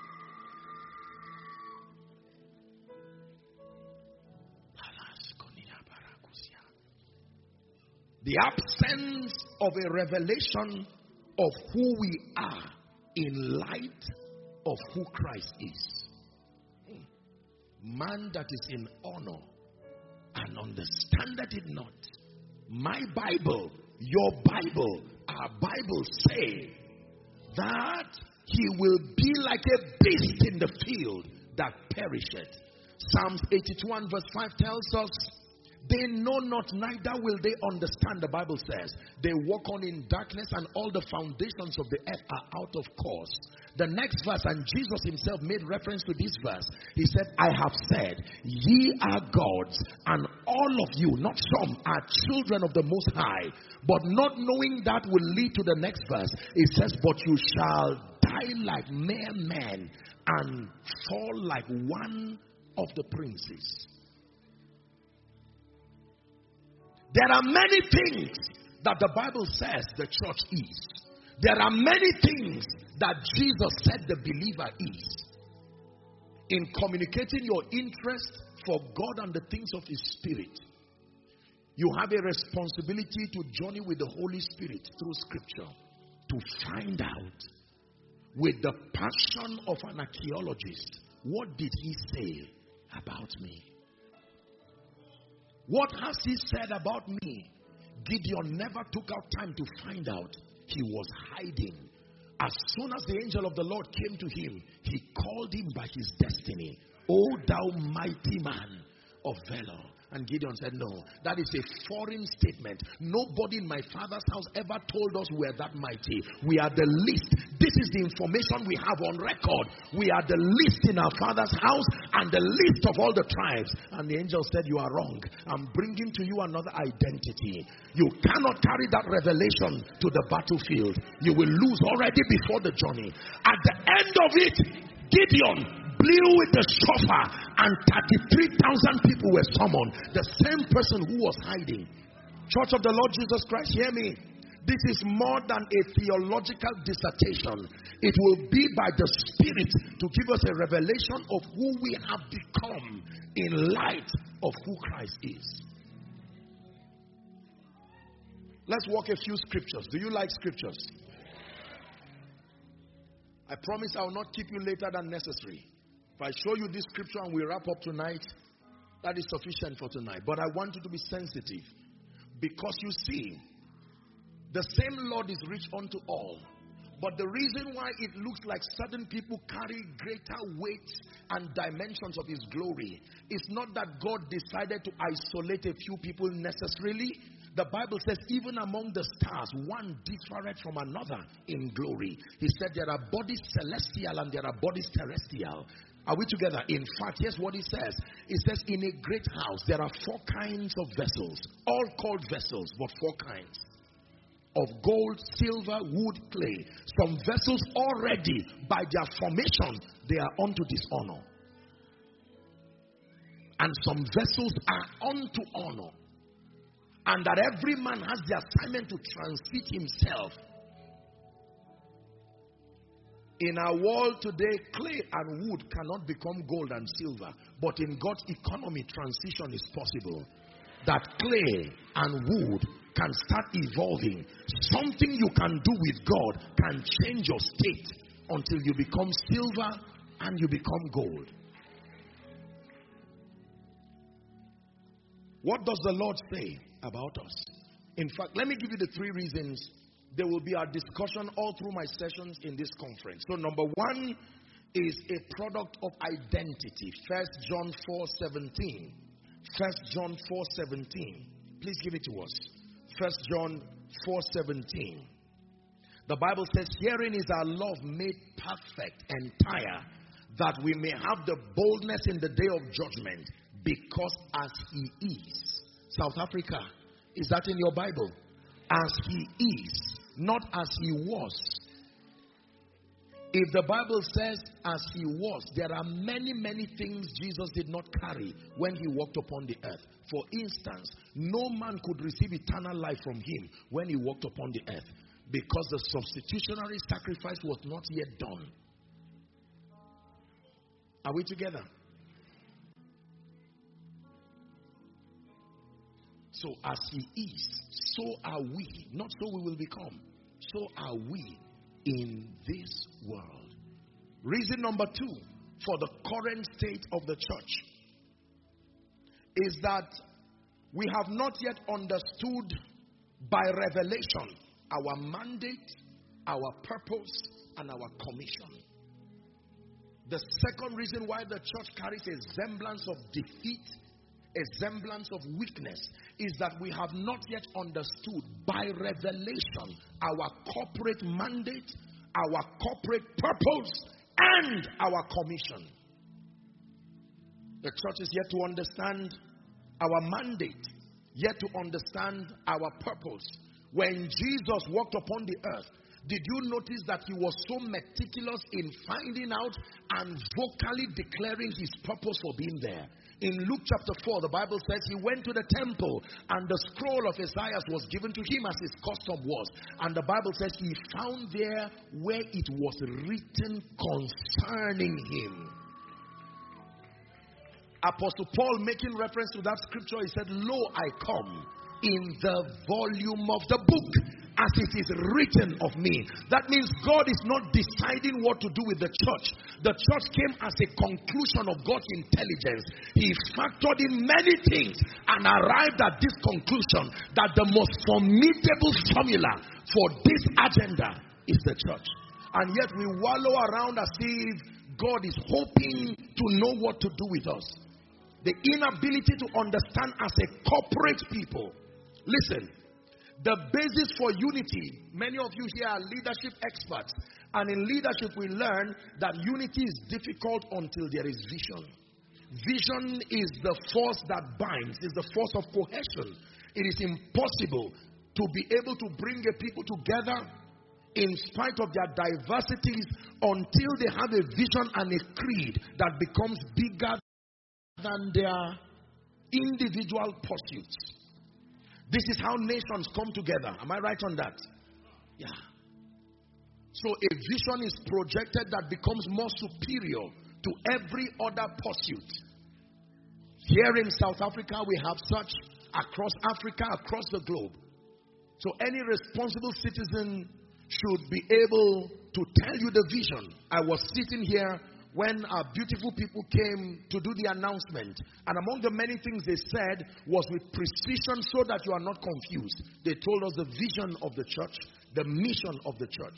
The absence of a revelation of who we are in light of who Christ is. Man that is in honor and understandeth it not. My Bible, your Bible, our Bible say that he will be like a beast in the field that perisheth. Psalms eighty-two and verse five tells us, they know not, neither will they understand. The Bible says they walk on in darkness, and all the foundations of the earth are out of course. The next verse, and Jesus himself made reference to this verse. He said, I have said, ye are gods, and all of you, not some, are children of the Most High. But not knowing that will lead to the next verse. It says, but you shall die like mere men and fall like one of the princes. There are many things that the Bible says the church is. There are many things that Jesus said the believer is. In communicating your interest for God and the things of His Spirit, you have a responsibility to journey with the Holy Spirit through Scripture to find out, with the passion of an archaeologist, what did He say about me? What has He said about me? Gideon never took out time to find out. He was hiding. As soon as the angel of the Lord came to him, he called him by his destiny. O thou mighty man of valor. And Gideon said, no, that is a foreign statement. Nobody in my father's house ever told us we are that mighty. We are the least. This is the information we have on record. We are the least in our father's house and the least of all the tribes. And the angel said, you are wrong. I'm bringing to you another identity. You cannot carry that revelation to the battlefield. You will lose already before the journey. At the end of it, Gideon blew with the shofar and thirty-three thousand people were summoned. The same person who was hiding. Church of the Lord Jesus Christ, hear me. This is more than a theological dissertation. It will be by the Spirit to give us a revelation of who we have become in light of who Christ is. Let's walk a few scriptures. Do you like scriptures? I promise I will not keep you later than necessary. If I show you this scripture and we wrap up tonight, that is sufficient for tonight. But I want you to be sensitive. Because you see, the same Lord is rich unto all. But the reason why it looks like certain people carry greater weight and dimensions of his glory is not that God decided to isolate a few people necessarily. The Bible says even among the stars, one differeth from another in glory. He said there are bodies celestial and there are bodies terrestrial. Are we together? In fact, here's what he says. It says in a great house there are four kinds of vessels. All called vessels, but four kinds. Of gold, silver, wood, clay. Some vessels already by their formation, they are unto dishonor. And some vessels are unto honor. And that every man has the assignment to transit himself. In our world today, clay and wood cannot become gold and silver. But in God's economy, transition is possible. That clay and wood can start evolving. Something you can do with God can change your state until you become silver and you become gold. What does the Lord say about us? In fact, let me give you the three reasons. There will be our discussion all through my sessions in this conference. So number one is a product of identity. First John four seventeen. First John four seventeen. Please give it to us. First John four seventeen. The Bible says, herein is our love made perfect, entire, that we may have the boldness in the day of judgment, because as he is. South Africa, is that in your Bible? As he is, not as he was. If the Bible says as he was, there are many, many things Jesus did not carry when he walked upon the earth. For instance, no man could receive eternal life from him when he walked upon the earth, because the substitutionary sacrifice was not yet done. Are we together? So as he is, so are we. Not so we will become. So are we in this world. Reason number two for the current state of the church is that we have not yet understood by revelation our mandate, our purpose, and our commission. The second reason why the church carries a semblance of defeat, a semblance of weakness, is that we have not yet understood by revelation our corporate mandate, our corporate purpose, and our commission. The church is yet to understand our mandate, yet to understand our purpose. When Jesus walked upon the earth, did you notice that he was so meticulous in finding out and vocally declaring his purpose for being there? In Luke chapter four, the Bible says he went to the temple and the scroll of Isaiah was given to him as his custom was. And the Bible says he found there where it was written concerning him. Apostle Paul, making reference to that scripture, he said, "Lo, I come in the volume of the book, as it is written of me." That means God is not deciding what to do with the church. The church came as a conclusion of God's intelligence. He factored in many things and arrived at this conclusion that the most formidable formula for this agenda is the church. And yet we wallow around as if God is hoping to know what to do with us. The inability to understand as a corporate people. Listen, the basis for unity, many of you here are leadership experts. And in leadership we learn that unity is difficult until there is vision. Vision is the force that binds, is the force of cohesion. It is impossible to be able to bring a people together in spite of their diversities until they have a vision and a creed that becomes bigger than their individual pursuits. This is how nations come together. Am I right on that? Yeah. So a vision is projected that becomes more superior to every other pursuit. Here in South Africa, we have such across Africa, across the globe. So any responsible citizen should be able to tell you the vision. I was sitting here when our beautiful people came to do the announcement. And among the many things they said was with precision so that you are not confused. They told us the vision of the church, the mission of the church.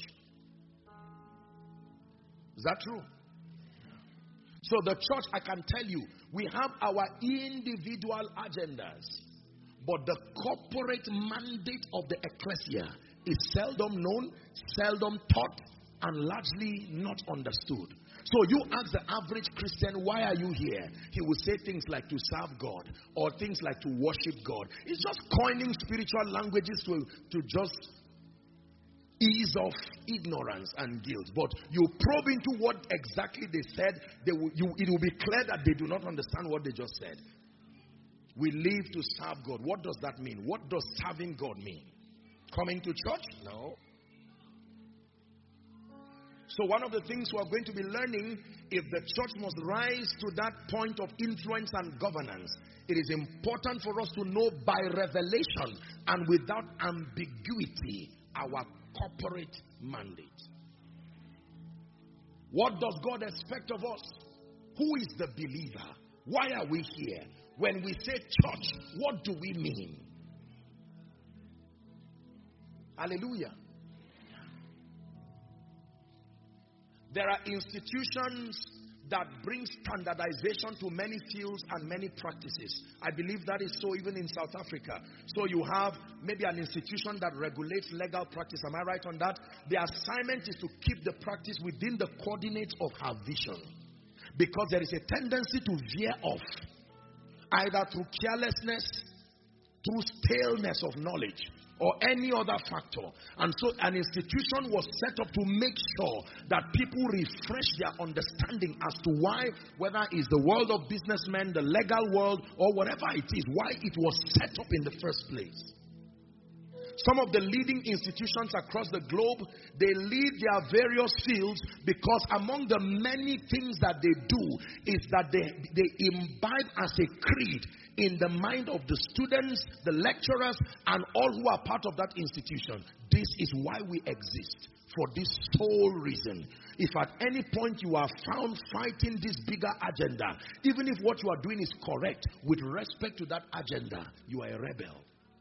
Is that true? So the church, I can tell you, we have our individual agendas. But the corporate mandate of the ecclesia is seldom known, seldom taught, and largely not understood. So you ask the average Christian, why are you here? He will say things like to serve God or things like to worship God. It's just coining spiritual languages to, to just ease off ignorance and guilt. But you probe into what exactly they said, they will, you, it will be clear that they do not understand what they just said. We live to serve God. What does that mean? What does serving God mean? Coming to church? No. So one of the things we are going to be learning, if the church must rise to that point of influence and governance, it is important for us to know by revelation and without ambiguity our corporate mandate. What does God expect of us? Who is the believer? Why are we here? When we say church, what do we mean? Hallelujah. There are institutions that bring standardization to many fields and many practices. I believe that is so even in South Africa. So you have maybe an institution that regulates legal practice. Am I right on that? The assignment is to keep the practice within the coordinates of her vision. Because there is a tendency to veer off, either through carelessness, through staleness of knowledge, or any other factor. And so an institution was set up to make sure that people refresh their understanding as to why, whether it's the world of businessmen, the legal world, or whatever it is, why it was set up in the first place. Some of the leading institutions across the globe, they lead their various fields because among the many things that they do is that they, they imbibe as a creed in the mind of the students, the lecturers, and all who are part of that institution. This is why we exist, for this sole reason. If at any point you are found fighting this bigger agenda, even if what you are doing is correct with respect to that agenda, you are a rebel.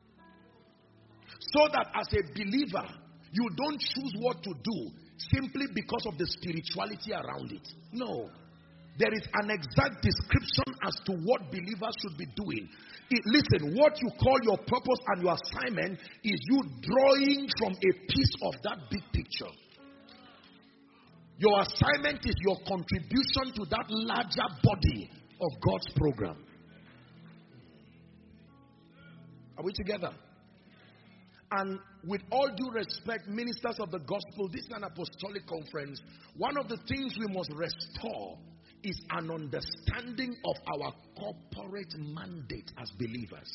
So that as a believer, you don't choose what to do simply because of the spirituality around it. No. There is an exact description as to what believers should be doing. It, listen, what you call your purpose and your assignment is you drawing from a piece of that big picture. Your assignment is your contribution to that larger body of God's program. Are we together? And with all due respect, ministers of the gospel, this is an apostolic conference. One of the things we must restore is an understanding of our corporate mandate as believers.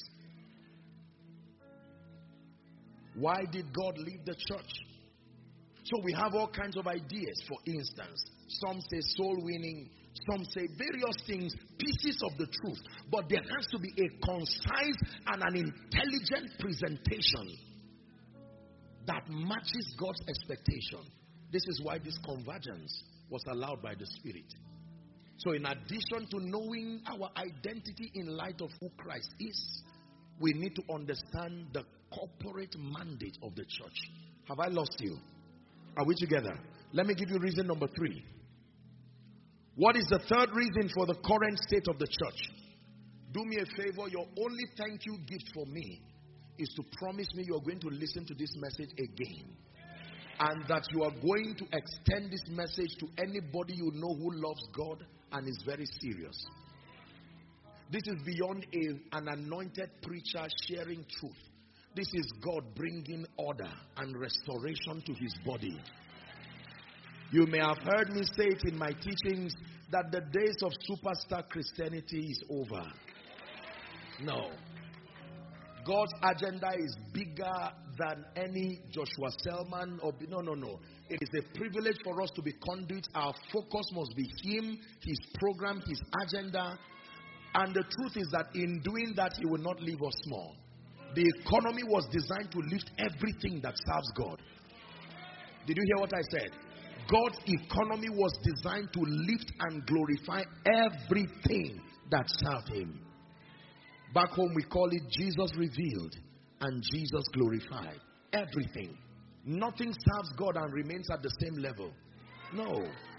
Why did God leave the church? So we have all kinds of ideas. For instance, some say soul winning, some say various things, pieces of the truth. But there has to be a concise and an intelligent presentation that matches God's expectation. This is why this convergence was allowed by the Spirit. So in addition to knowing our identity in light of who Christ is, we need to understand the corporate mandate of the church. Have I lost you? Are we together? Let me give you reason number three. What is the third reason for the current state of the church? Do me a favor, your only thank you gift for me is to promise me you're going to listen to this message again. And that you are going to extend this message to anybody you know who loves God and is very serious. This is beyond a, an anointed preacher sharing truth. This is God bringing order and restoration to his body. You may have heard me say it in my teachings that the days of superstar Christianity is over. No. God's agenda is bigger than any Joshua Selman or no, no, no. It is a privilege for us to be conduits. Our focus must be him, his program, his agenda. And the truth is that in doing that, he will not leave us small. The economy was designed to lift everything that serves God. Did you hear what I said? God's economy was designed to lift and glorify everything that served him. Back home we call it Jesus revealed and Jesus glorified. Everything. Nothing serves God and remains at the same level. No.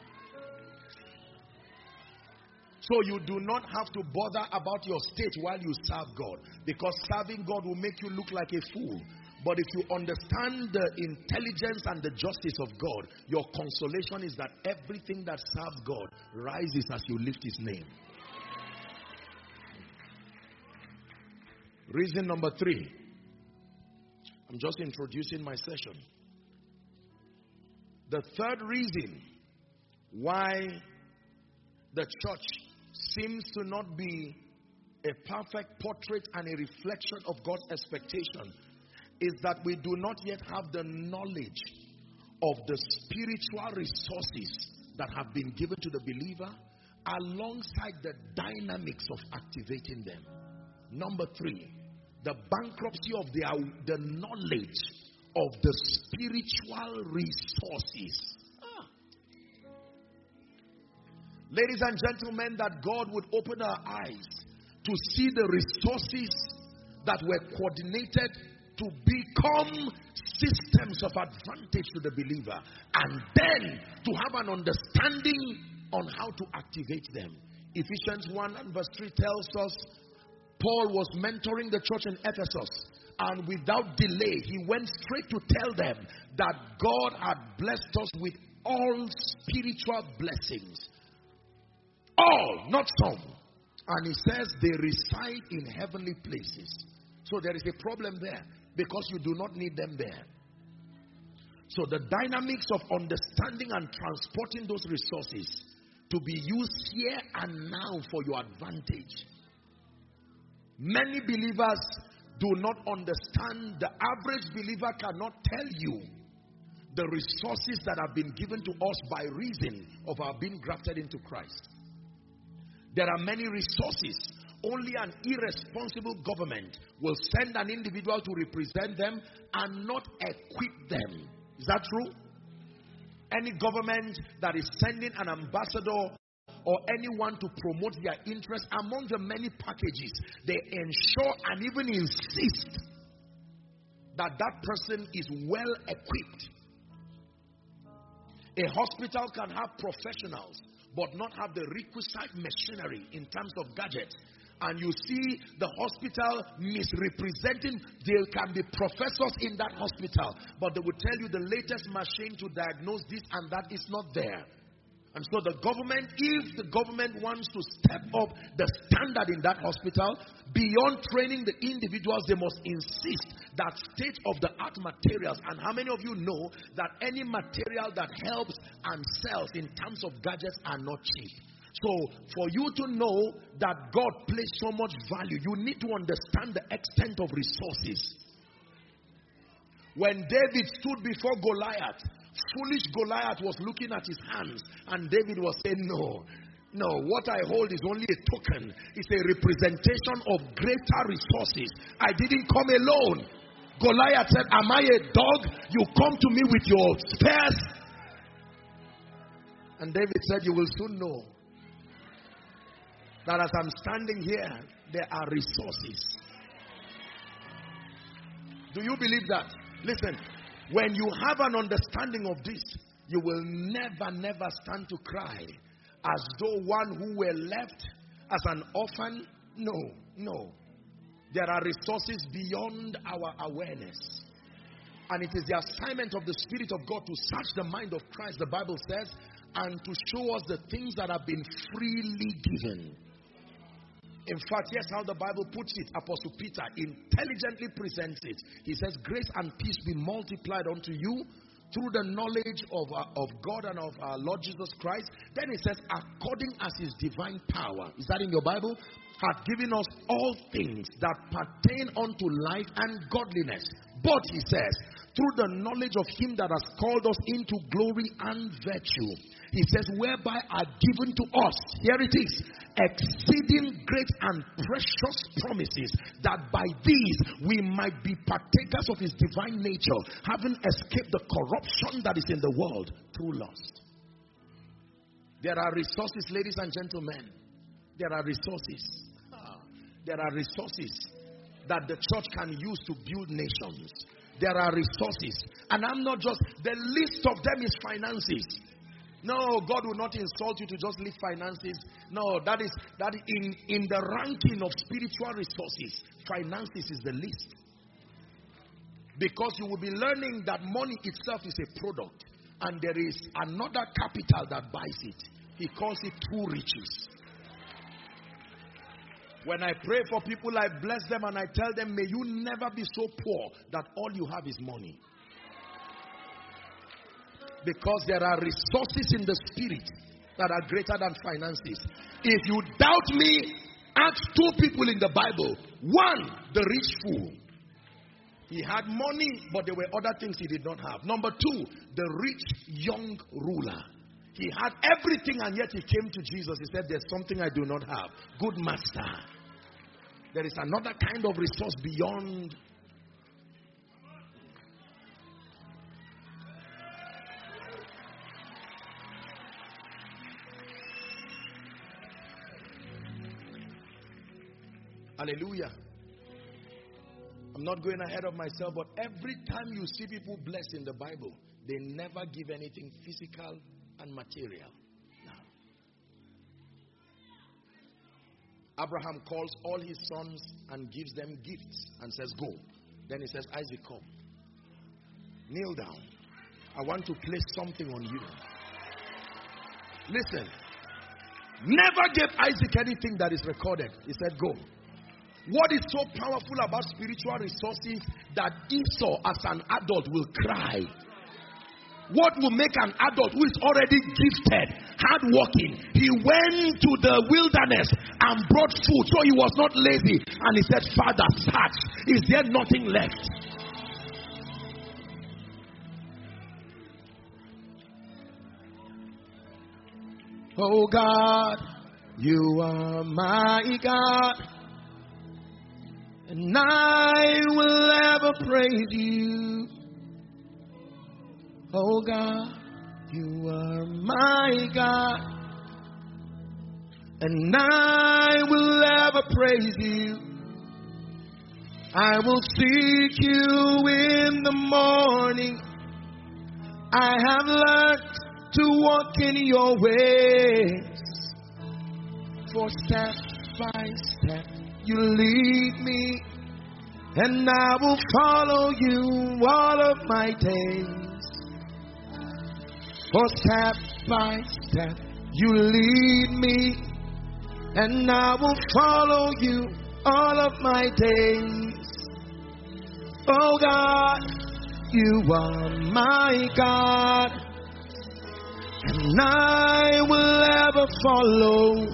So you do not have to bother about your state while you serve God, because serving God will make you look like a fool. But if you understand the intelligence and the justice of God, your consolation is that everything that serves God rises as you lift his name. Reason number three. I'm just introducing my session. The third reason why the church seems to not be a perfect portrait and a reflection of God's expectation is that we do not yet have the knowledge of the spiritual resources that have been given to the believer alongside the dynamics of activating them. Number three, the bankruptcy of the, the knowledge of the spiritual resources. Ah. Ladies and gentlemen, that God would open our eyes to see the resources that were coordinated to become systems of advantage to the believer, and then to have an understanding on how to activate them. Ephesians one and verse three tells us Paul was mentoring the church in Ephesus, and without delay he went straight to tell them that God had blessed us with all spiritual blessings. All, not some. And he says they reside in heavenly places. So there is a problem there, because you do not need them there. So the dynamics of understanding and transporting those resources to be used here and now for your advantage. Many believers do not understand. The average believer cannot tell you the resources that have been given to us by reason of our being grafted into Christ. There are many resources. Only an irresponsible government will send an individual to represent them and not equip them. Is that true? Any government that is sending an ambassador or anyone to promote their interest, among the many packages, they ensure and even insist that that person is well equipped. A hospital can have professionals but not have the requisite machinery in terms of gadgets. And you see the hospital misrepresenting. There can be professors in that hospital, but they will tell you the latest machine to diagnose this and that is not there. And so the government, if the government wants to step up the standard in that hospital, beyond training the individuals, they must insist that state-of-the-art materials. And how many of you know that any material that helps and sells in terms of gadgets are not cheap? So for you to know that God placed so much value, you need to understand the extent of resources. When David stood before Goliath, foolish Goliath was looking at his hands, and David was saying, no, no, what I hold is only a token. It's a representation of greater resources. I didn't come alone. Goliath said, am I a dog? You come to me with your spears? And David said, you will soon know that as I'm standing here, there are resources. Do you believe that? Listen, when you have an understanding of this, you will never, never stand to cry as though one who were left as an orphan. No. No. There are resources beyond our awareness. And it is the assignment of the Spirit of God to search the mind of Christ, the Bible says, and to show us the things that have been freely given. In fact, here's how the Bible puts it. Apostle Peter intelligently presents it. He says, grace and peace be multiplied unto you through the knowledge of, uh, of God and of our Lord Jesus Christ. Then he says, according as his divine power. Is that in your Bible? Hath given us all things that pertain unto life and godliness. But he says, through the knowledge of him that has called us into glory and virtue. He says, whereby are given to us, here it is, exceeding great and precious promises, that by these we might be partakers of his divine nature, having escaped the corruption that is in the world through lust. There are resources, ladies and gentlemen. There are resources. There are resources that the church can use to build nations. There are resources. And I'm not just, the least of them is finances. No, God will not insult you to just leave finances. No, that is, that in, in the ranking of spiritual resources, finances is the least. Because you will be learning that money itself is a product. And there is another capital that buys it. He calls it true riches. When I pray for people, I bless them and I tell them, may you never be so poor that all you have is money. Because there are resources in the spirit that are greater than finances. If you doubt me, ask two people in the Bible. One, the rich fool. He had money, but there were other things he did not have. Number two, the rich young ruler. He had everything and yet he came to Jesus. He said, there's something I do not have. Good master. There is another kind of resource beyond. Hallelujah. I'm not going ahead of myself, but every time you see people blessed in the Bible, they never give anything physical and material. No. Abraham calls all his sons and gives them gifts and says, go. Then he says, Isaac, come. Kneel down. I want to place something on you. Listen. Never gave Isaac anything that is recorded. He said, go. What is so powerful about spiritual resources that Esau as an adult will cry? What will make an adult who is already gifted, hardworking? He went to the wilderness and brought food, so he was not lazy. And he said, Father, search. Is there nothing left? Oh God, you are my God, and I will ever praise you. Oh God, you are my God, and I will ever praise you. I will seek you in the morning. I have learned to walk in your ways. For step by step you lead me, and I will follow you all of my days. For step by step you lead me, and I will follow you all of my days. Oh God, you are my God, and I will ever follow.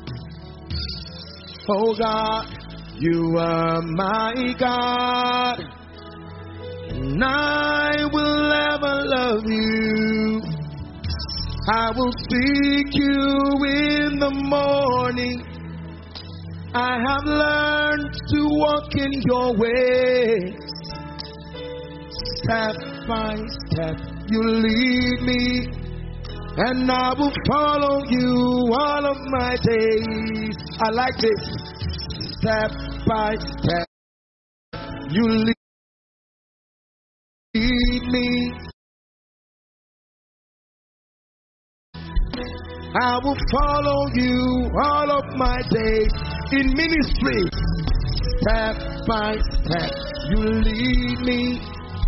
Oh God, you are my God, and I will ever love you. I will seek you in the morning. I have learned to walk in your ways. Step by step you lead me, and I will follow you all of my days. I like this. Step by step you lead me. I will follow you all of my days. In ministry, step by step you lead me.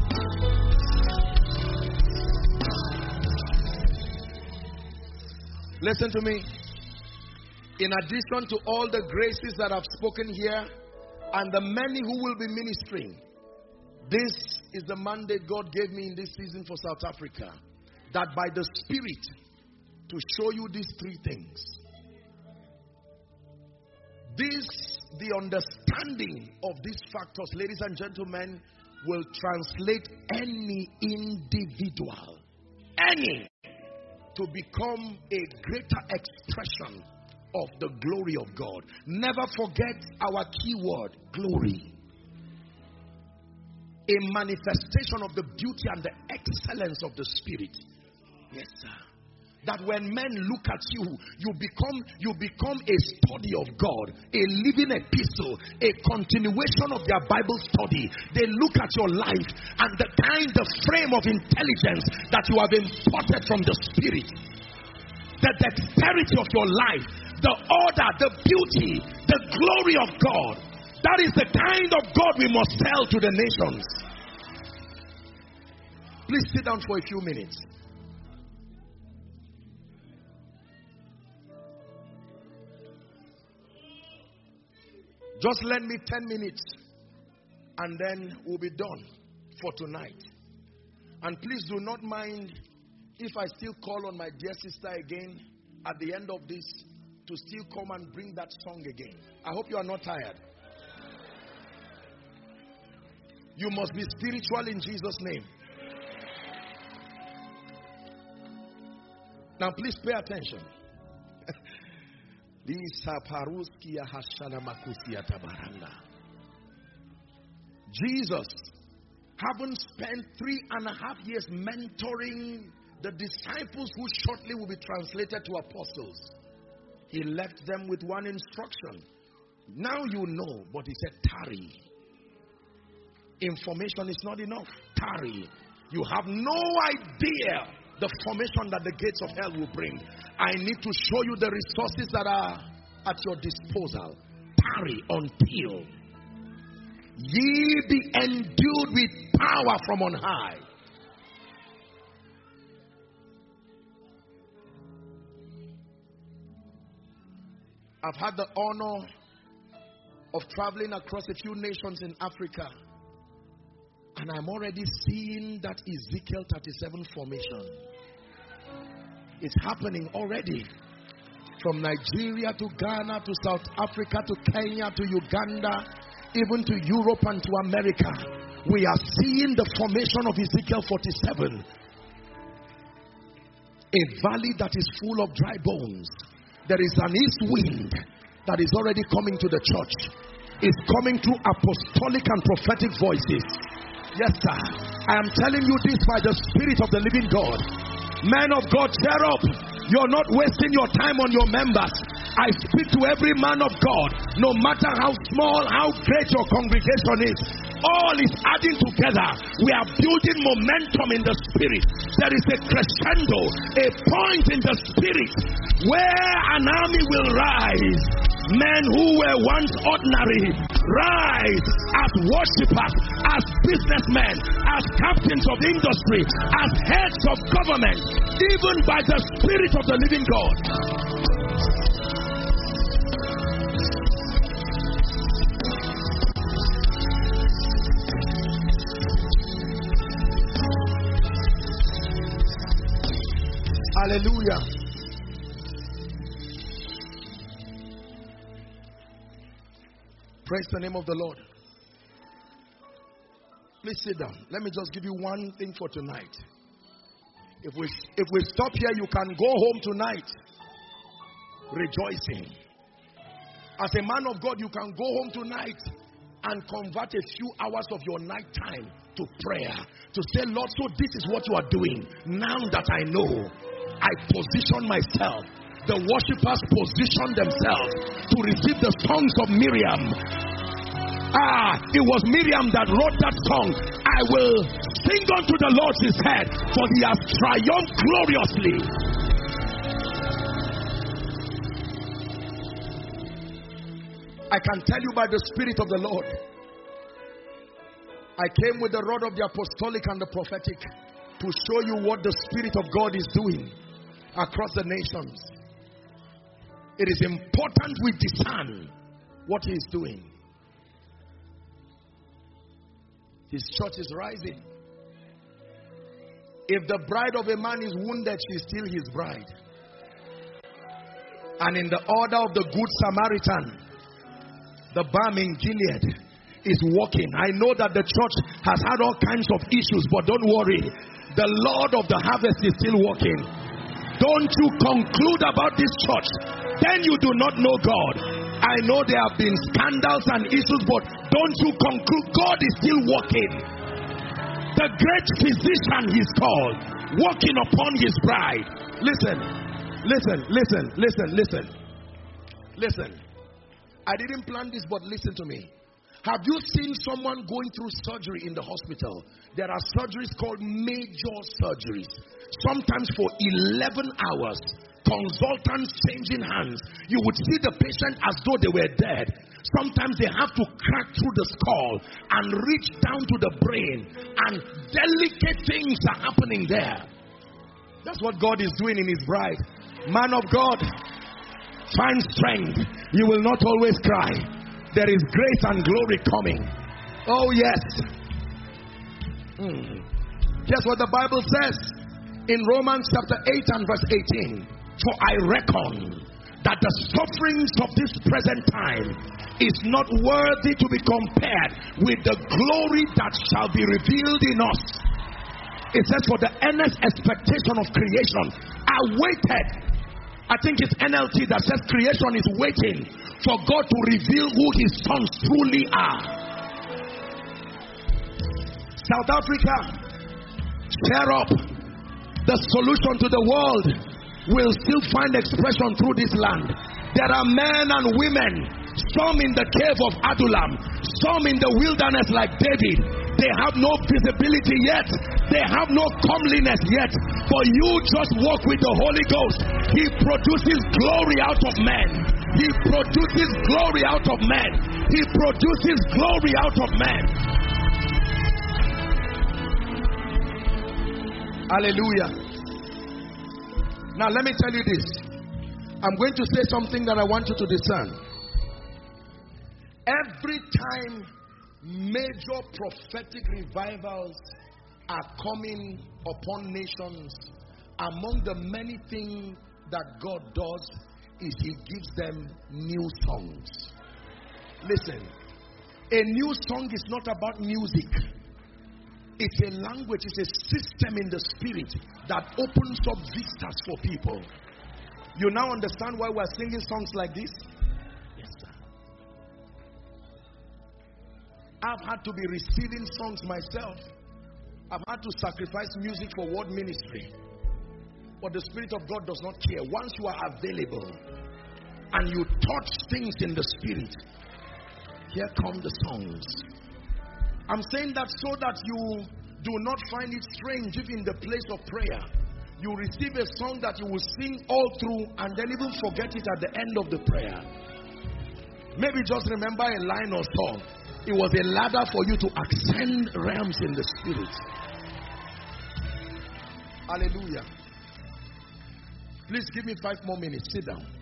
Listen to me. In addition to all the graces that I've spoken here and the many who will be ministering, this is the mandate God gave me in this season for South Africa. That by the Spirit, to show you these three things. This, the understanding of these factors, ladies and gentlemen, will translate any individual, any, to become a greater expression of the glory of God. Never forget our key word, glory. A manifestation of the beauty and the excellence of the Spirit. Yes, sir. That when men look at you, you become you become a study of God, a living epistle, a continuation of their Bible study. They look at your life and the kind, the frame of intelligence that you have imported from the Spirit, the dexterity of your life, the order, the beauty, the glory of God. That is the kind of God we must tell to the nations. Please sit down for a few minutes. Just lend me ten minutes and then we'll be done for tonight. And please do not mind if I still call on my dear sister again at the end of this to still come and bring that song again. I hope you are not tired. You must be spiritual in Jesus' name. Now please pay attention. Jesus, having spent three and a half years mentoring the disciples who shortly will be translated to apostles, he left them with one instruction. Now you know, but he said, tarry. Information is not enough. Tarry. You have no idea the formation that the gates of hell will bring. I need to show you the resources that are at your disposal. Tarry until ye be endued with power from on high. I've had the honor of traveling across a few nations in Africa, and I'm already seeing that Ezekiel thirty-seven formation. It's happening already. From Nigeria to Ghana to South Africa to Kenya to Uganda, even to Europe and to America. We are seeing the formation of Ezekiel forty-seven. A valley that is full of dry bones. There is an east wind that is already coming to the church. It's coming through apostolic and prophetic voices. Yes, sir. I am telling you this by the Spirit of the living God. Men of God, cheer up. You're not wasting your time on your members. I speak to every man of God, no matter how small, how great your congregation is. All is adding together. We are building momentum in the Spirit. There is a crescendo, a point in the Spirit where an army will rise. Men who were once ordinary rise as worshippers, as businessmen, as captains of industry, as heads of government, even by the Spirit of the living God. Hallelujah. Praise the name of the Lord. Please sit down. Let me just give you one thing for tonight. If we if we stop here, you can go home tonight rejoicing. As a man of God, you can go home tonight and convert a few hours of your night time to prayer. To say, Lord, so this is what you are doing. Now that I know, I position myself. The worshippers position themselves to receive the songs of Miriam. Ah, it was Miriam that wrote that song. I will sing unto the Lord his head, for he has triumphed gloriously. I can tell you by the Spirit of the Lord. I came with the rod of the apostolic and the prophetic to show you what the Spirit of God is doing across the nations. It is important we discern what He is doing. His church is rising. If the bride of a man is wounded, she is still his bride. And in the order of the Good Samaritan, the balm in Gilead is working. I know that the church has had all kinds of issues, but don't worry. The Lord of the harvest is still working. Don't you conclude about this church, then you do not know God. I know there have been scandals and issues, but don't you conclude. God is still working. The great physician He's called, working upon His bride. Listen, listen, listen, listen, listen. Listen. I didn't plan this, but listen to me. Have you seen someone going through surgery in the hospital? There are surgeries called major surgeries. Sometimes for eleven hours. Consultants changing hands. You would see the patient as though they were dead. Sometimes they have to crack through the skull and reach down to the brain. And delicate things are happening there. That's what God is doing in His bride. Man of God, find strength. You will not always cry. There is grace and glory coming. Oh yes. Hmm. Here's what the Bible says in Romans chapter eight and verse eighteen. For I reckon that the sufferings of this present time is not worthy to be compared with the glory that shall be revealed in us. It says, for the earnest expectation of creation are waited. I think it's N L T that says creation is waiting for God to reveal who His sons truly are. South Africa, stir up. The solution to the world will still find expression through this land. There are men and women, some in the cave of Adullam, some in the wilderness like David. They have no visibility yet. They have no comeliness yet. For you just walk with the Holy Ghost. He produces glory out of men. He produces glory out of men. He produces glory out of men. Hallelujah. Now let me tell you this. I'm going to say something that I want you to discern. Every time major prophetic revivals are coming upon nations, among the many things that God does is He gives them new songs. Listen, a new song is not about music. It's a language, it's a system in the spirit that opens up vistas for people. You now understand why we're singing songs like this? Yes, sir. I've had to be receiving songs myself. I've had to sacrifice music for word ministry. But the Spirit of God does not care. Once you are available and you touch things in the spirit, here come the songs. I'm saying that so that you do not find it strange if in the place of prayer you receive a song that you will sing all through and then even forget it at the end of the prayer. Maybe just remember a line or so. It was a ladder for you to ascend realms in the spirit. Hallelujah. Please give me five more minutes. Sit down.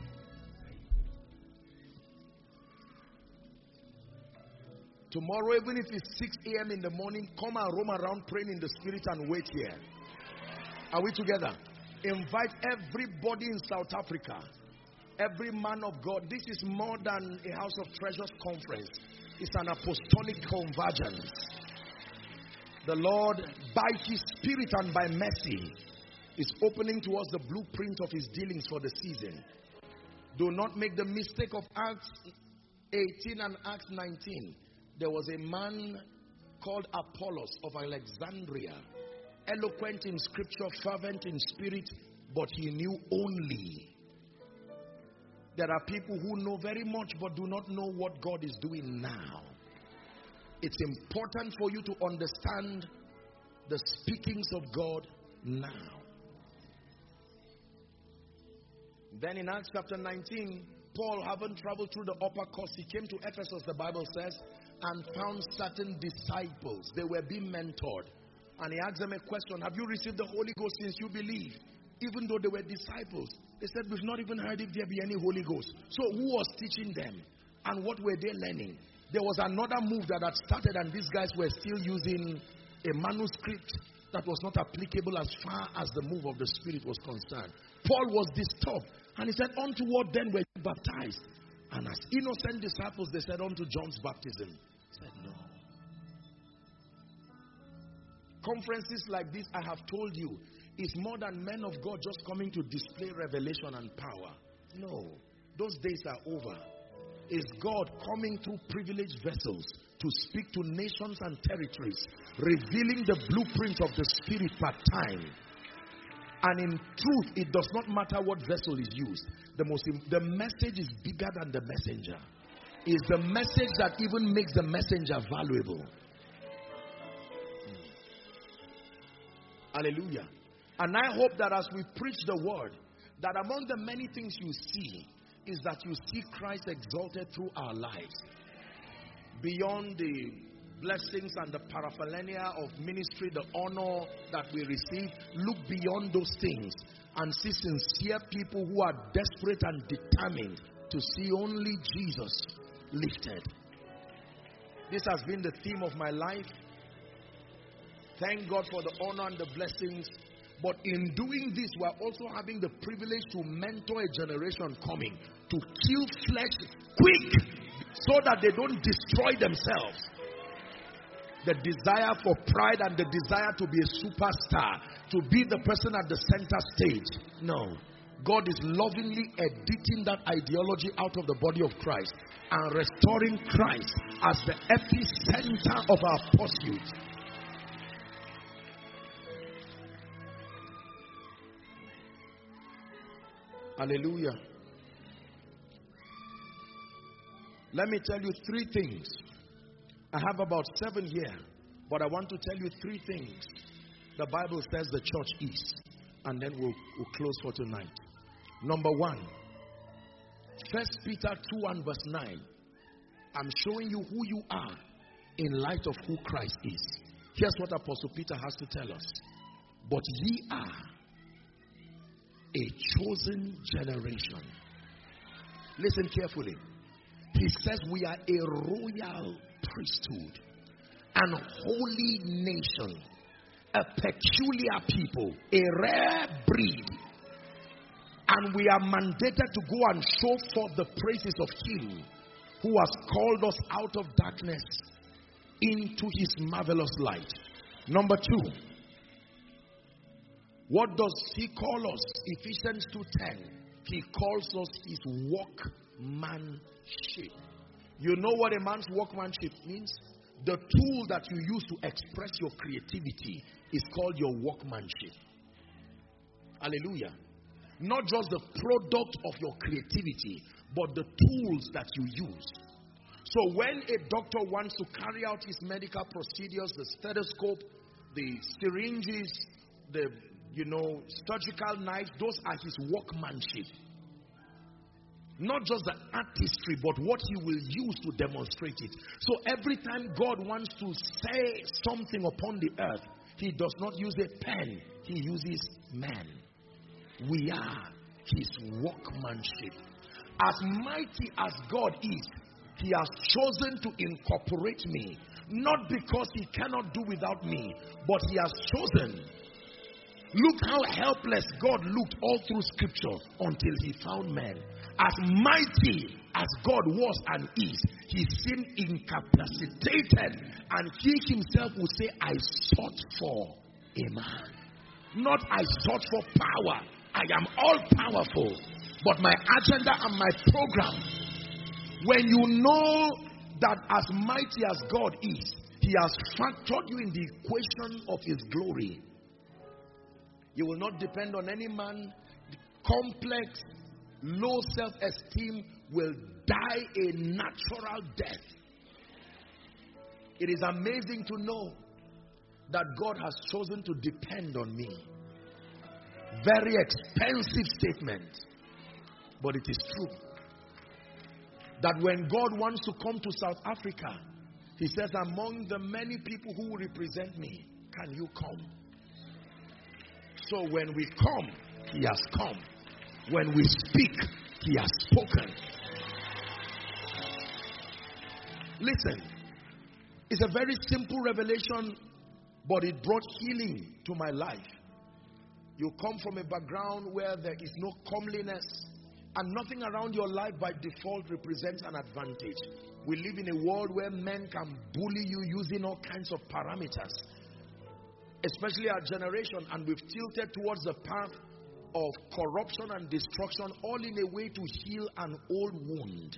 Tomorrow, even if it's six a m in the morning, come and roam around praying in the spirit and wait here. Are we together? Invite everybody in South Africa. Every man of God. This is more than a House of Treasures conference. It's an apostolic convergence. The Lord, by His Spirit and by mercy, is opening to us the blueprint of His dealings for the season. Do not make the mistake of Acts eighteen and Acts nineteen. There was a man called Apollos of Alexandria, eloquent in scripture, fervent in spirit, but he knew only. There are people who know very much but do not know what God is doing now. It's important for you to understand the speakings of God now. Then in Acts chapter nineteen, Paul, having traveled through the upper coast, he came to Ephesus, the Bible says, and found certain disciples. They were being mentored. And he asked them a question: have you received the Holy Ghost since you believe? Even though they were disciples, they said, we've not even heard if there be any Holy Ghost. So who was teaching them? And what were they learning? There was another move that had started, and these guys were still using a manuscript that was not applicable as far as the move of the Spirit was concerned. Paul was disturbed, and he said, unto what then were you baptized? And as innocent disciples, they said, unto John's baptism. He said, no. Conferences like this, I have told you, is more than men of God just coming to display revelation and power. No, those days are over. Is God coming through privileged vessels to speak to nations and territories, revealing the blueprint of the Spirit per time. And in truth, it does not matter what vessel is used. The most the message is bigger than the messenger. It's the message that even makes the messenger valuable. Hallelujah. And I hope that as we preach the word, that among the many things you see is that you see Christ exalted through our lives. Beyond the blessings and the paraphernalia of ministry, the honor that we receive, look beyond those things and see sincere people who are desperate and determined to see only Jesus lifted. This has been the theme of my life. Thank God for the honor and the blessings. But in doing this, we are also having the privilege to mentor a generation coming, to kill flesh quick so that they don't destroy themselves. The desire for pride and the desire to be a superstar, to be the person at the center stage. No. God is lovingly editing that ideology out of the body of Christ and restoring Christ as the epicenter of our pursuit. Hallelujah. Let me tell you three things. I have about seven here, but I want to tell you three things the Bible says the church is, and then we'll, we'll close for tonight. Number one, First Peter two and verse nine. I'm showing you who you are in light of who Christ is. Here's what Apostle Peter has to tell us. But ye are a chosen generation. Listen carefully. He says we are a royal priesthood, an holy nation, a peculiar people, a rare breed. And we are mandated to go and show forth the praises of Him who has called us out of darkness into His marvelous light. Number two, what does He call us? Ephesians two ten. He calls us His workmanship. You know what a man's workmanship means? The tool that you use to express your creativity is called your workmanship. Hallelujah. Not just the product of your creativity, but the tools that you use. So when a doctor wants to carry out his medical procedures, the stethoscope, the syringes, the you know, surgical knives, those are his workmanship. Not just the artistry, but what he will use to demonstrate it. So every time God wants to say something upon the earth, He does not use a pen, He uses man. We are His workmanship. As mighty as God is, He has chosen to incorporate me. Not because He cannot do without me, but He has chosen. Look how helpless God looked all through Scripture until He found man. As mighty as God was and is, He seemed incapacitated, and He Himself would say, I sought for a man. Not I sought for power. I am all powerful, but my agenda and my program. When you know that as mighty as God is, He has factored you in the equation of His glory, you will not depend on any man. Complex, low self-esteem will die a natural death. It is amazing to know that God has chosen to depend on me. Very expensive statement, but it is true. That when God wants to come to South Africa, he says, among the many people who will represent me, can you come? So when we come, he has come. When we speak, he has spoken. Listen, it's a very simple revelation, but it brought healing to my life. You come from a background where there is no comeliness, and nothing around your life by default represents an advantage. We live in a world where men can bully you using all kinds of parameters, especially our generation, and we've tilted towards the path of corruption and destruction, all in a way to heal an old wound,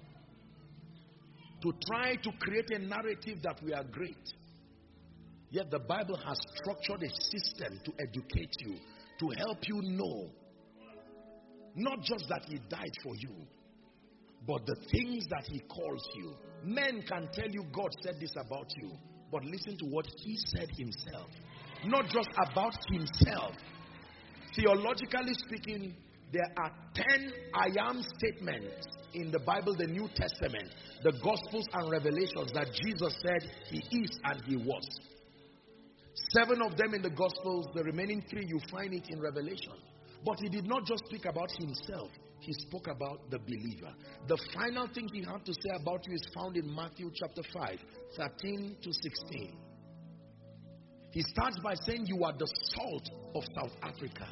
to try to create a narrative that we are great. Yet the Bible has structured a system to educate you, to help you know not just that he died for you, but the things that he calls you. Men can tell you God said this about you, but listen to what he said himself. Not just about himself. Theologically speaking, there are ten I am statements in the Bible, the New Testament, the Gospels and Revelations, that Jesus said he is and he was. Seven of them in the Gospels, the remaining three you find it in Revelation. But he did not just speak about himself, he spoke about the believer. The final thing he had to say about you is found in Matthew chapter five, thirteen to sixteen. He starts by saying you are the salt of South Africa.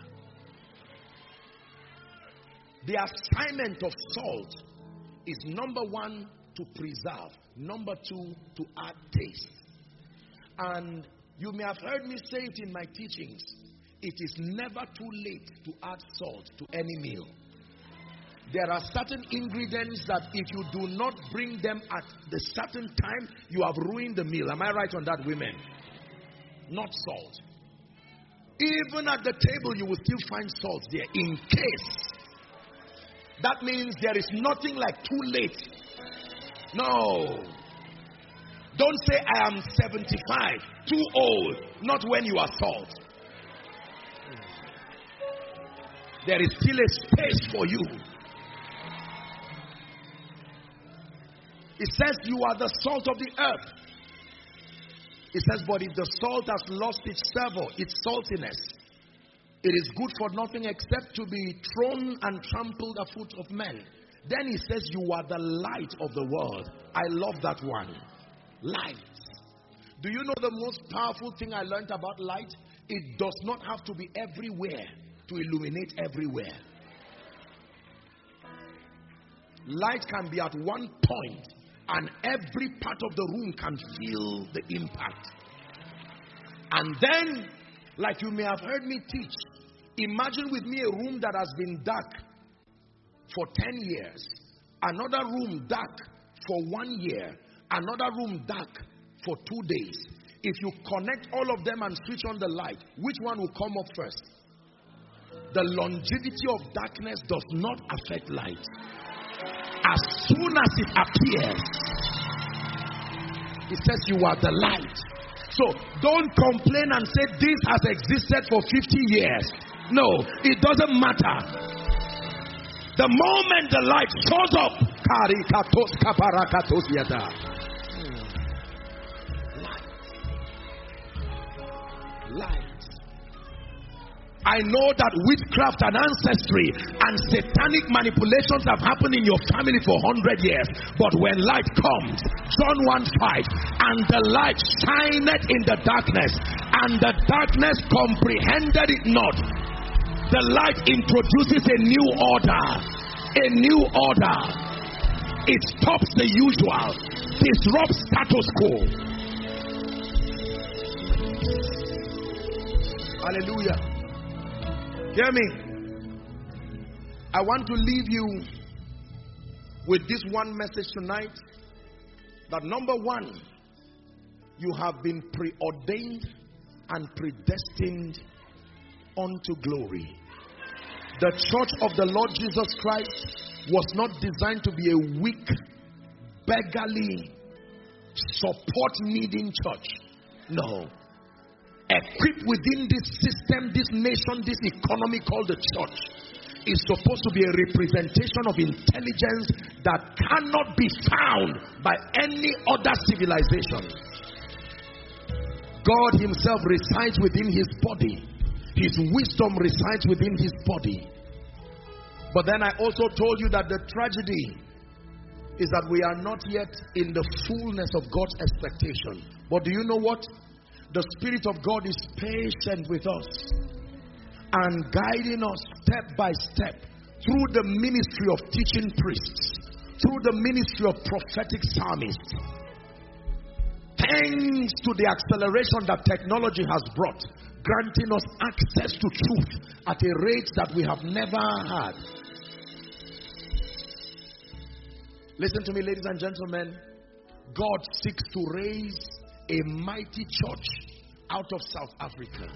The assignment of salt is number one, to preserve. Number two, to add taste. And you may have heard me say it in my teachings. It is never too late to add salt to any meal. There are certain ingredients that if you do not bring them at the certain time, you have ruined the meal. Am I right on that, women? Not salt. Even at the table, you will still find salt there in case. That means there is nothing like too late. No. Don't say I am seventy-five, too old. Not when you are salt. There is still a space for you. It says you are the salt of the earth. It says, but if the salt has lost its savor, its saltiness, it is good for nothing except to be thrown and trampled afoot of men. Then he says you are the light of the world. I love that one. Light. Do you know the most powerful thing I learned about light? It does not have to be everywhere to illuminate everywhere. Light can be at one point and every part of the room can feel the impact. And then, like you may have heard me teach, imagine with me a room that has been dark for ten years, another room dark for one year, another room dark for two days. If you connect all of them and switch on the light, which one will come up first? The longevity of darkness does not affect light. As soon as it appears, it says you are the light. So don't complain and say this has existed for fifty years. No, it doesn't matter. The moment the light shows up, light. Light. I know that witchcraft and ancestry and satanic manipulations have happened in your family for one hundred years. But when light comes, John one five, and the light shineth in the darkness, and the darkness comprehended it not. The light introduces a new order. A new order. It stops the usual. Disrupts status quo. Hallelujah. Hear me. I want to leave you with this one message tonight. That number one, you have been preordained and predestined unto glory. The church of the Lord Jesus Christ was not designed to be a weak, beggarly, support-needing church. No. Equipped within this system, this nation, this economy called the church, is supposed to be a representation of intelligence that cannot be found by any other civilization. God himself resides within his body. His wisdom resides within his body. But then I also told you that the tragedy is that we are not yet in the fullness of God's expectation. But do you know what? The Spirit of God is patient with us and guiding us step by step through the ministry of teaching priests, through the ministry of prophetic psalmists. Thanks to the acceleration that technology has brought, granting us access to truth at a rate that we have never had. Listen to me, ladies and gentlemen. God seeks to raise a mighty church out of South Africa.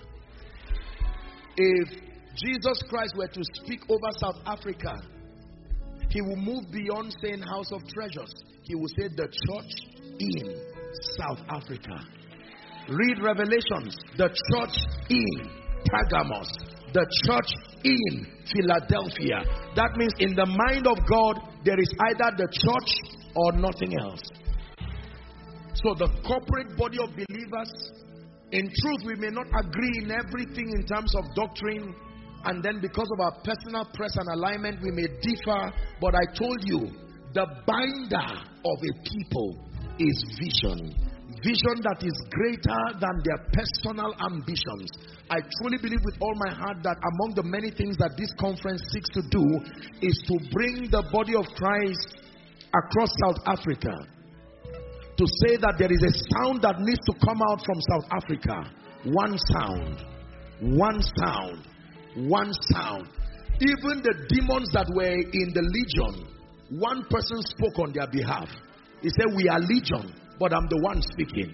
If Jesus Christ were to speak over South Africa, he will move beyond saying house of treasures. He will say the church in South Africa. Read Revelations. The church in Pergamos. The church in Philadelphia. That means in the mind of God, there is either the church or nothing else. So the corporate body of believers, in truth, we may not agree in everything in terms of doctrine, and then because of our personal press and alignment, we may differ. But I told you, the binder of a people is vision. Vision that is greater than their personal ambitions. I truly believe with all my heart that among the many things that this conference seeks to do is to bring the body of Christ across South Africa. To say that there is a sound that needs to come out from South Africa. One sound. One sound. One sound. Even the demons that were in the legion, one person spoke on their behalf. He said, we are legion, but I'm the one speaking.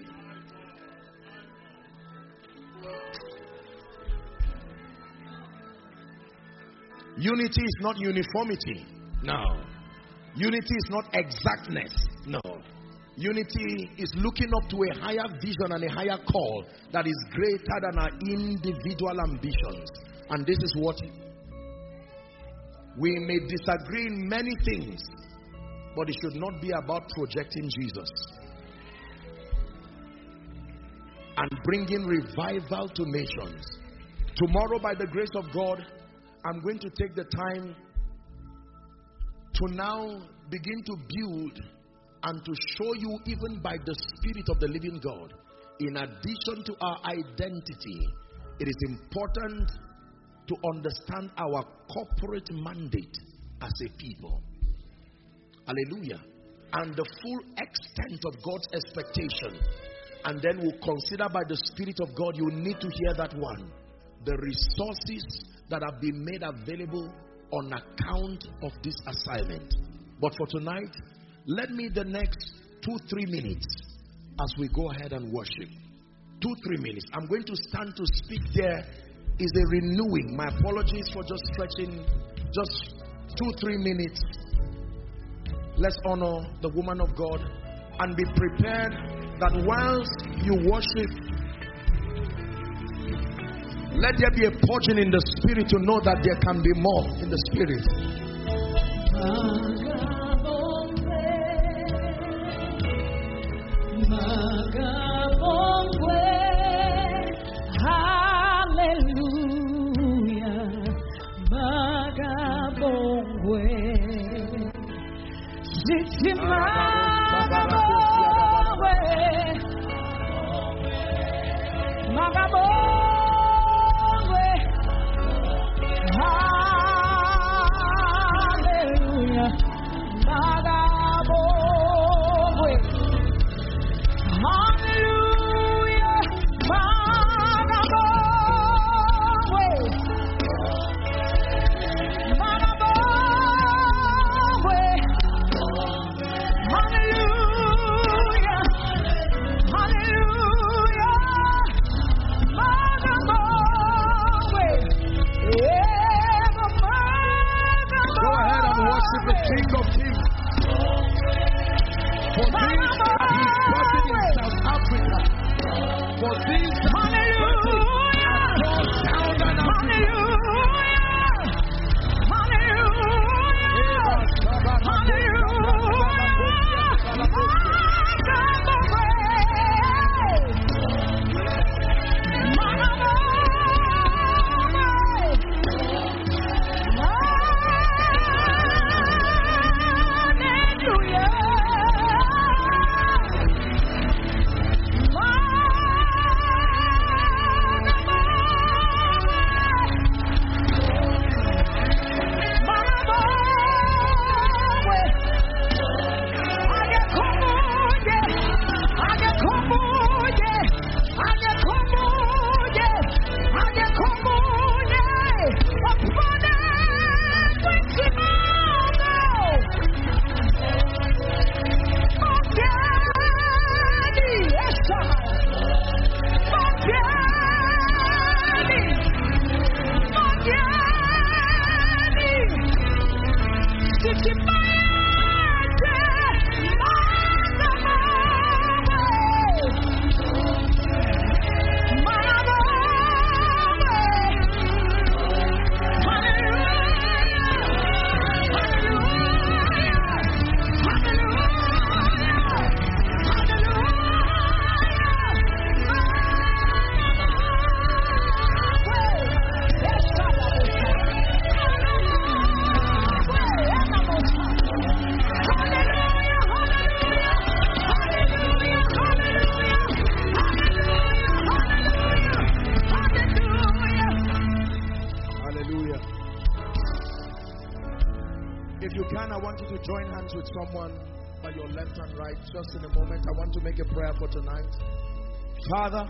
Unity is not uniformity. No. Unity is not exactness. No. Unity is looking up to a higher vision and a higher call that is greater than our individual ambitions. And this is what we may disagree in many things, but it should not be about projecting Jesus and bringing revival to nations. Tomorrow, by the grace of God, I'm going to take the time to now begin to build and to show you, even by the Spirit of the living God, in addition to our identity, it is important to understand our corporate mandate as a people. Hallelujah. And the full extent of God's expectation. And then we'll consider by the Spirit of God, you need to hear that one. The resources that have been made available on account of this assignment. But for tonight, let me the next two, three minutes as we go ahead and worship. Two, three minutes. I'm going to stand to speak. There is a renewing. My apologies for just stretching. Just two, three minutes. Let's honor the woman of God and be prepared that whilst you worship, let there be a purging in the spirit to know that there can be more in the spirit. Hallelujah. Join hands with someone by your left and right. Just in a moment, I want to make a prayer for tonight. Father,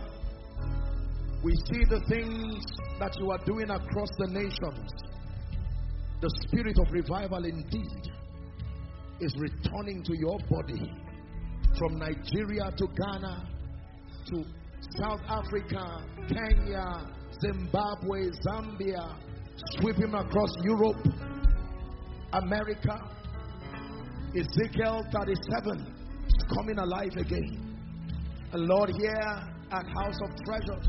we see the things that you are doing across the nations. The spirit of revival indeed is returning to your body. From Nigeria to Ghana to South Africa, Kenya, Zimbabwe, Zambia, sweeping across Europe, America. Ezekiel thirty-seven is coming alive again. And Lord, here at House of Treasures,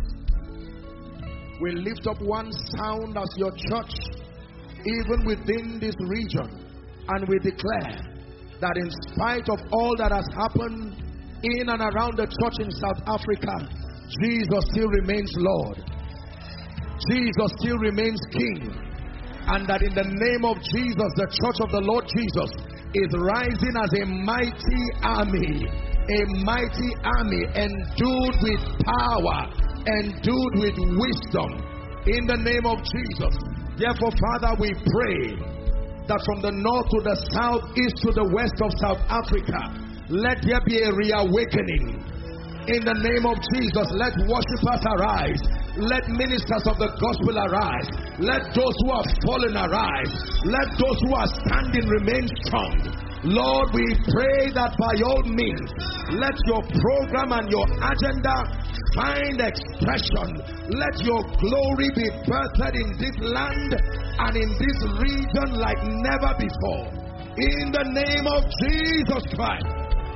we lift up one sound as your church, even within this region, and we declare that in spite of all that has happened in and around the church in South Africa, Jesus still remains Lord. Jesus still remains King. And that in the name of Jesus, the church of the Lord Jesus is rising as a mighty army, a mighty army endued with power, endued with wisdom, in the name of Jesus. Therefore, Father, we pray that from the north to the south, east to the west of South Africa, let there be a reawakening. In the name of Jesus, let worshippers arise. Let ministers of the gospel arise. Let those who have fallen arise. Let those who are standing remain strong. Lord, we pray that by all means, let your program and your agenda find expression. Let your glory be birthed in this land and in this region like never before. In the name of Jesus Christ.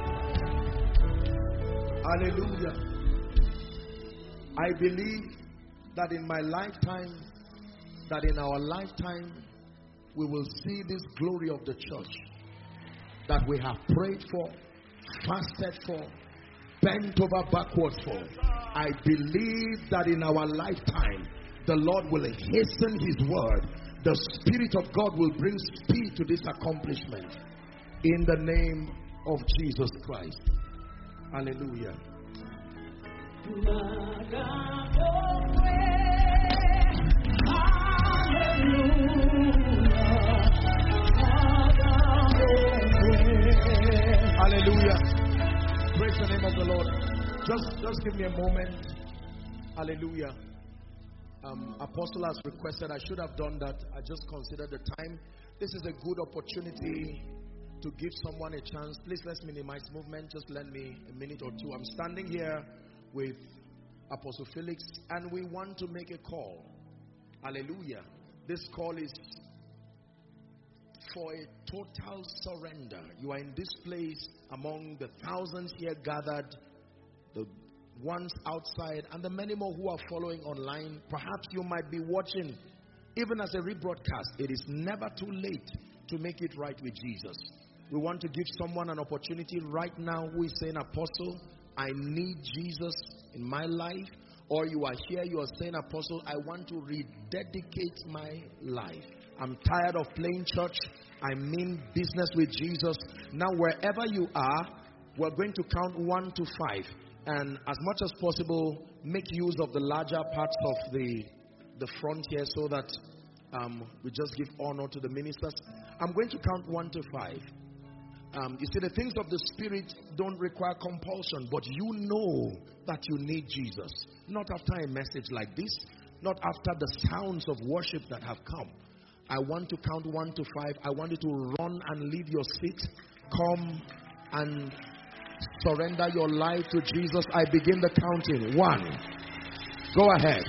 Hallelujah. I believe that in my lifetime, that in our lifetime, we will see this glory of the church that we have prayed for, fasted for, bent over backwards for. I believe that in our lifetime, the Lord will hasten his word. The Spirit of God will bring speed to this accomplishment. In the name of Jesus Christ. Hallelujah. Hallelujah. Praise the name of the Lord. Just, just give me a moment. Hallelujah. Um, Apostle has requested. I should have done that. I just considered the time. This is a good opportunity to give someone a chance. Please let's minimize movement. Just lend me a minute or two. I'm standing here with Apostle Felix, and we want to make a call. Hallelujah. This call is for a total surrender. You are in this place among the thousands here gathered, the ones outside, and the many more who are following online. Perhaps you might be watching even as a rebroadcast. It is never too late to make it right with Jesus. We want to give someone an opportunity right now who is saying, Apostle, I need Jesus in my life. Or you are here, you are saying, Apostle, I want to rededicate my life. I'm tired of playing church. I mean business with Jesus. Now, wherever you are, we're going to count one to five. And as much as possible, make use of the larger parts of the, the front here so that um, we just give honor to the ministers. I'm going to count one to five. Um, you see, the things of the Spirit don't require compulsion, but you know that you need Jesus. Not after a message like this, not after the sounds of worship that have come. I want to count one to five. I want you to run and leave your seat. Come and surrender your life to Jesus. I begin the counting. One. Go ahead.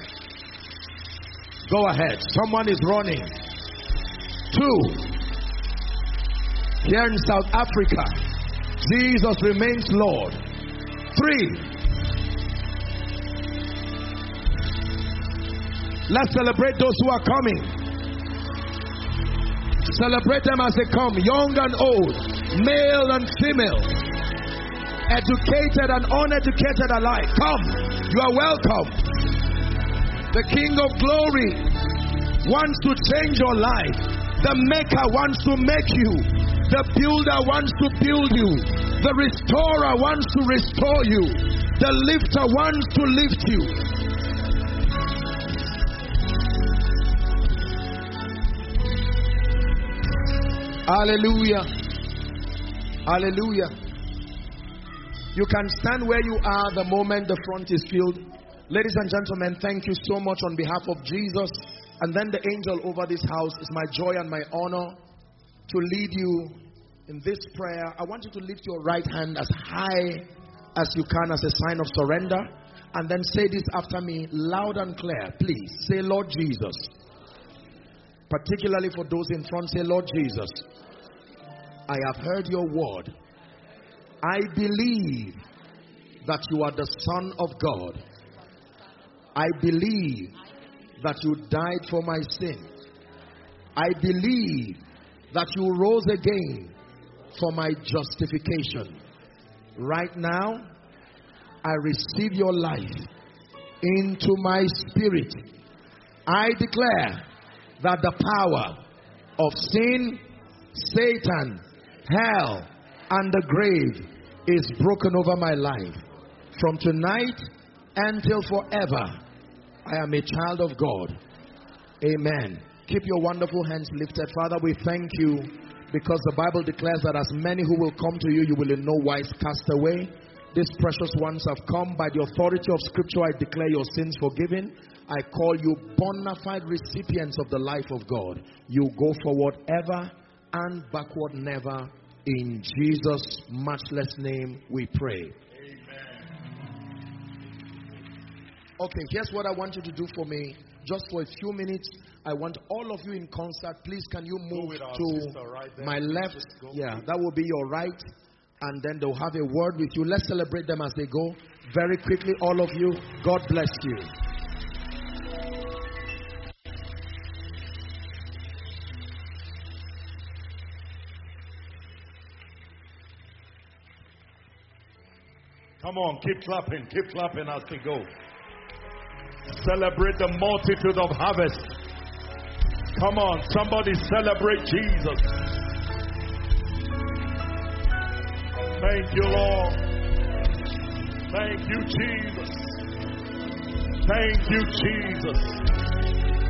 Go ahead. Someone is running. Two. Here in South Africa, Jesus remains Lord. Three. Let's celebrate those who are coming. Celebrate them as they come, young and old, male and female, educated and uneducated alike. Come, you are welcome. The King of Glory wants to change your life. The Maker wants to make you. The Builder wants to build you. The Restorer wants to restore you. The Lifter wants to lift you. Hallelujah. Hallelujah. You can stand where you are the moment the front is filled. Ladies and gentlemen, thank you so much on behalf of Jesus and then the angel over this house. It's my joy and my honor to lead you in this prayer. I want you to lift your right hand as high as you can as a sign of surrender, and then say this after me loud and clear. Please say, Lord Jesus. Particularly for those in front, say, Lord Jesus, I have heard your word. I believe that you are the Son of God. I believe that you died for my sin. I believe that you rose again for my justification. Right now, I receive your life into my spirit. I declare that the power of sin, Satan, hell, and the grave is broken over my life. From tonight until forever, I am a child of God. Amen. Keep your wonderful hands lifted. Father, we thank you because the Bible declares that as many who will come to you, you will in no wise cast away. These precious ones have come. By the authority of Scripture, I declare your sins forgiven. I call you bona fide recipients of the life of God. You go forward ever and backward never. In Jesus' matchless name we pray. Okay, here's what I want you to do for me. Just for a few minutes, I want all of you in concert. Please, can you move to right my left? Yeah, that will be your right. And then they'll have a word with you. Let's celebrate them as they go. Very quickly, all of you. God bless you. Come on, keep clapping, keep clapping as they go. Celebrate the multitude of harvest. Come on, somebody celebrate Jesus. Thank you, Lord. Thank you, Jesus. Thank you, Jesus.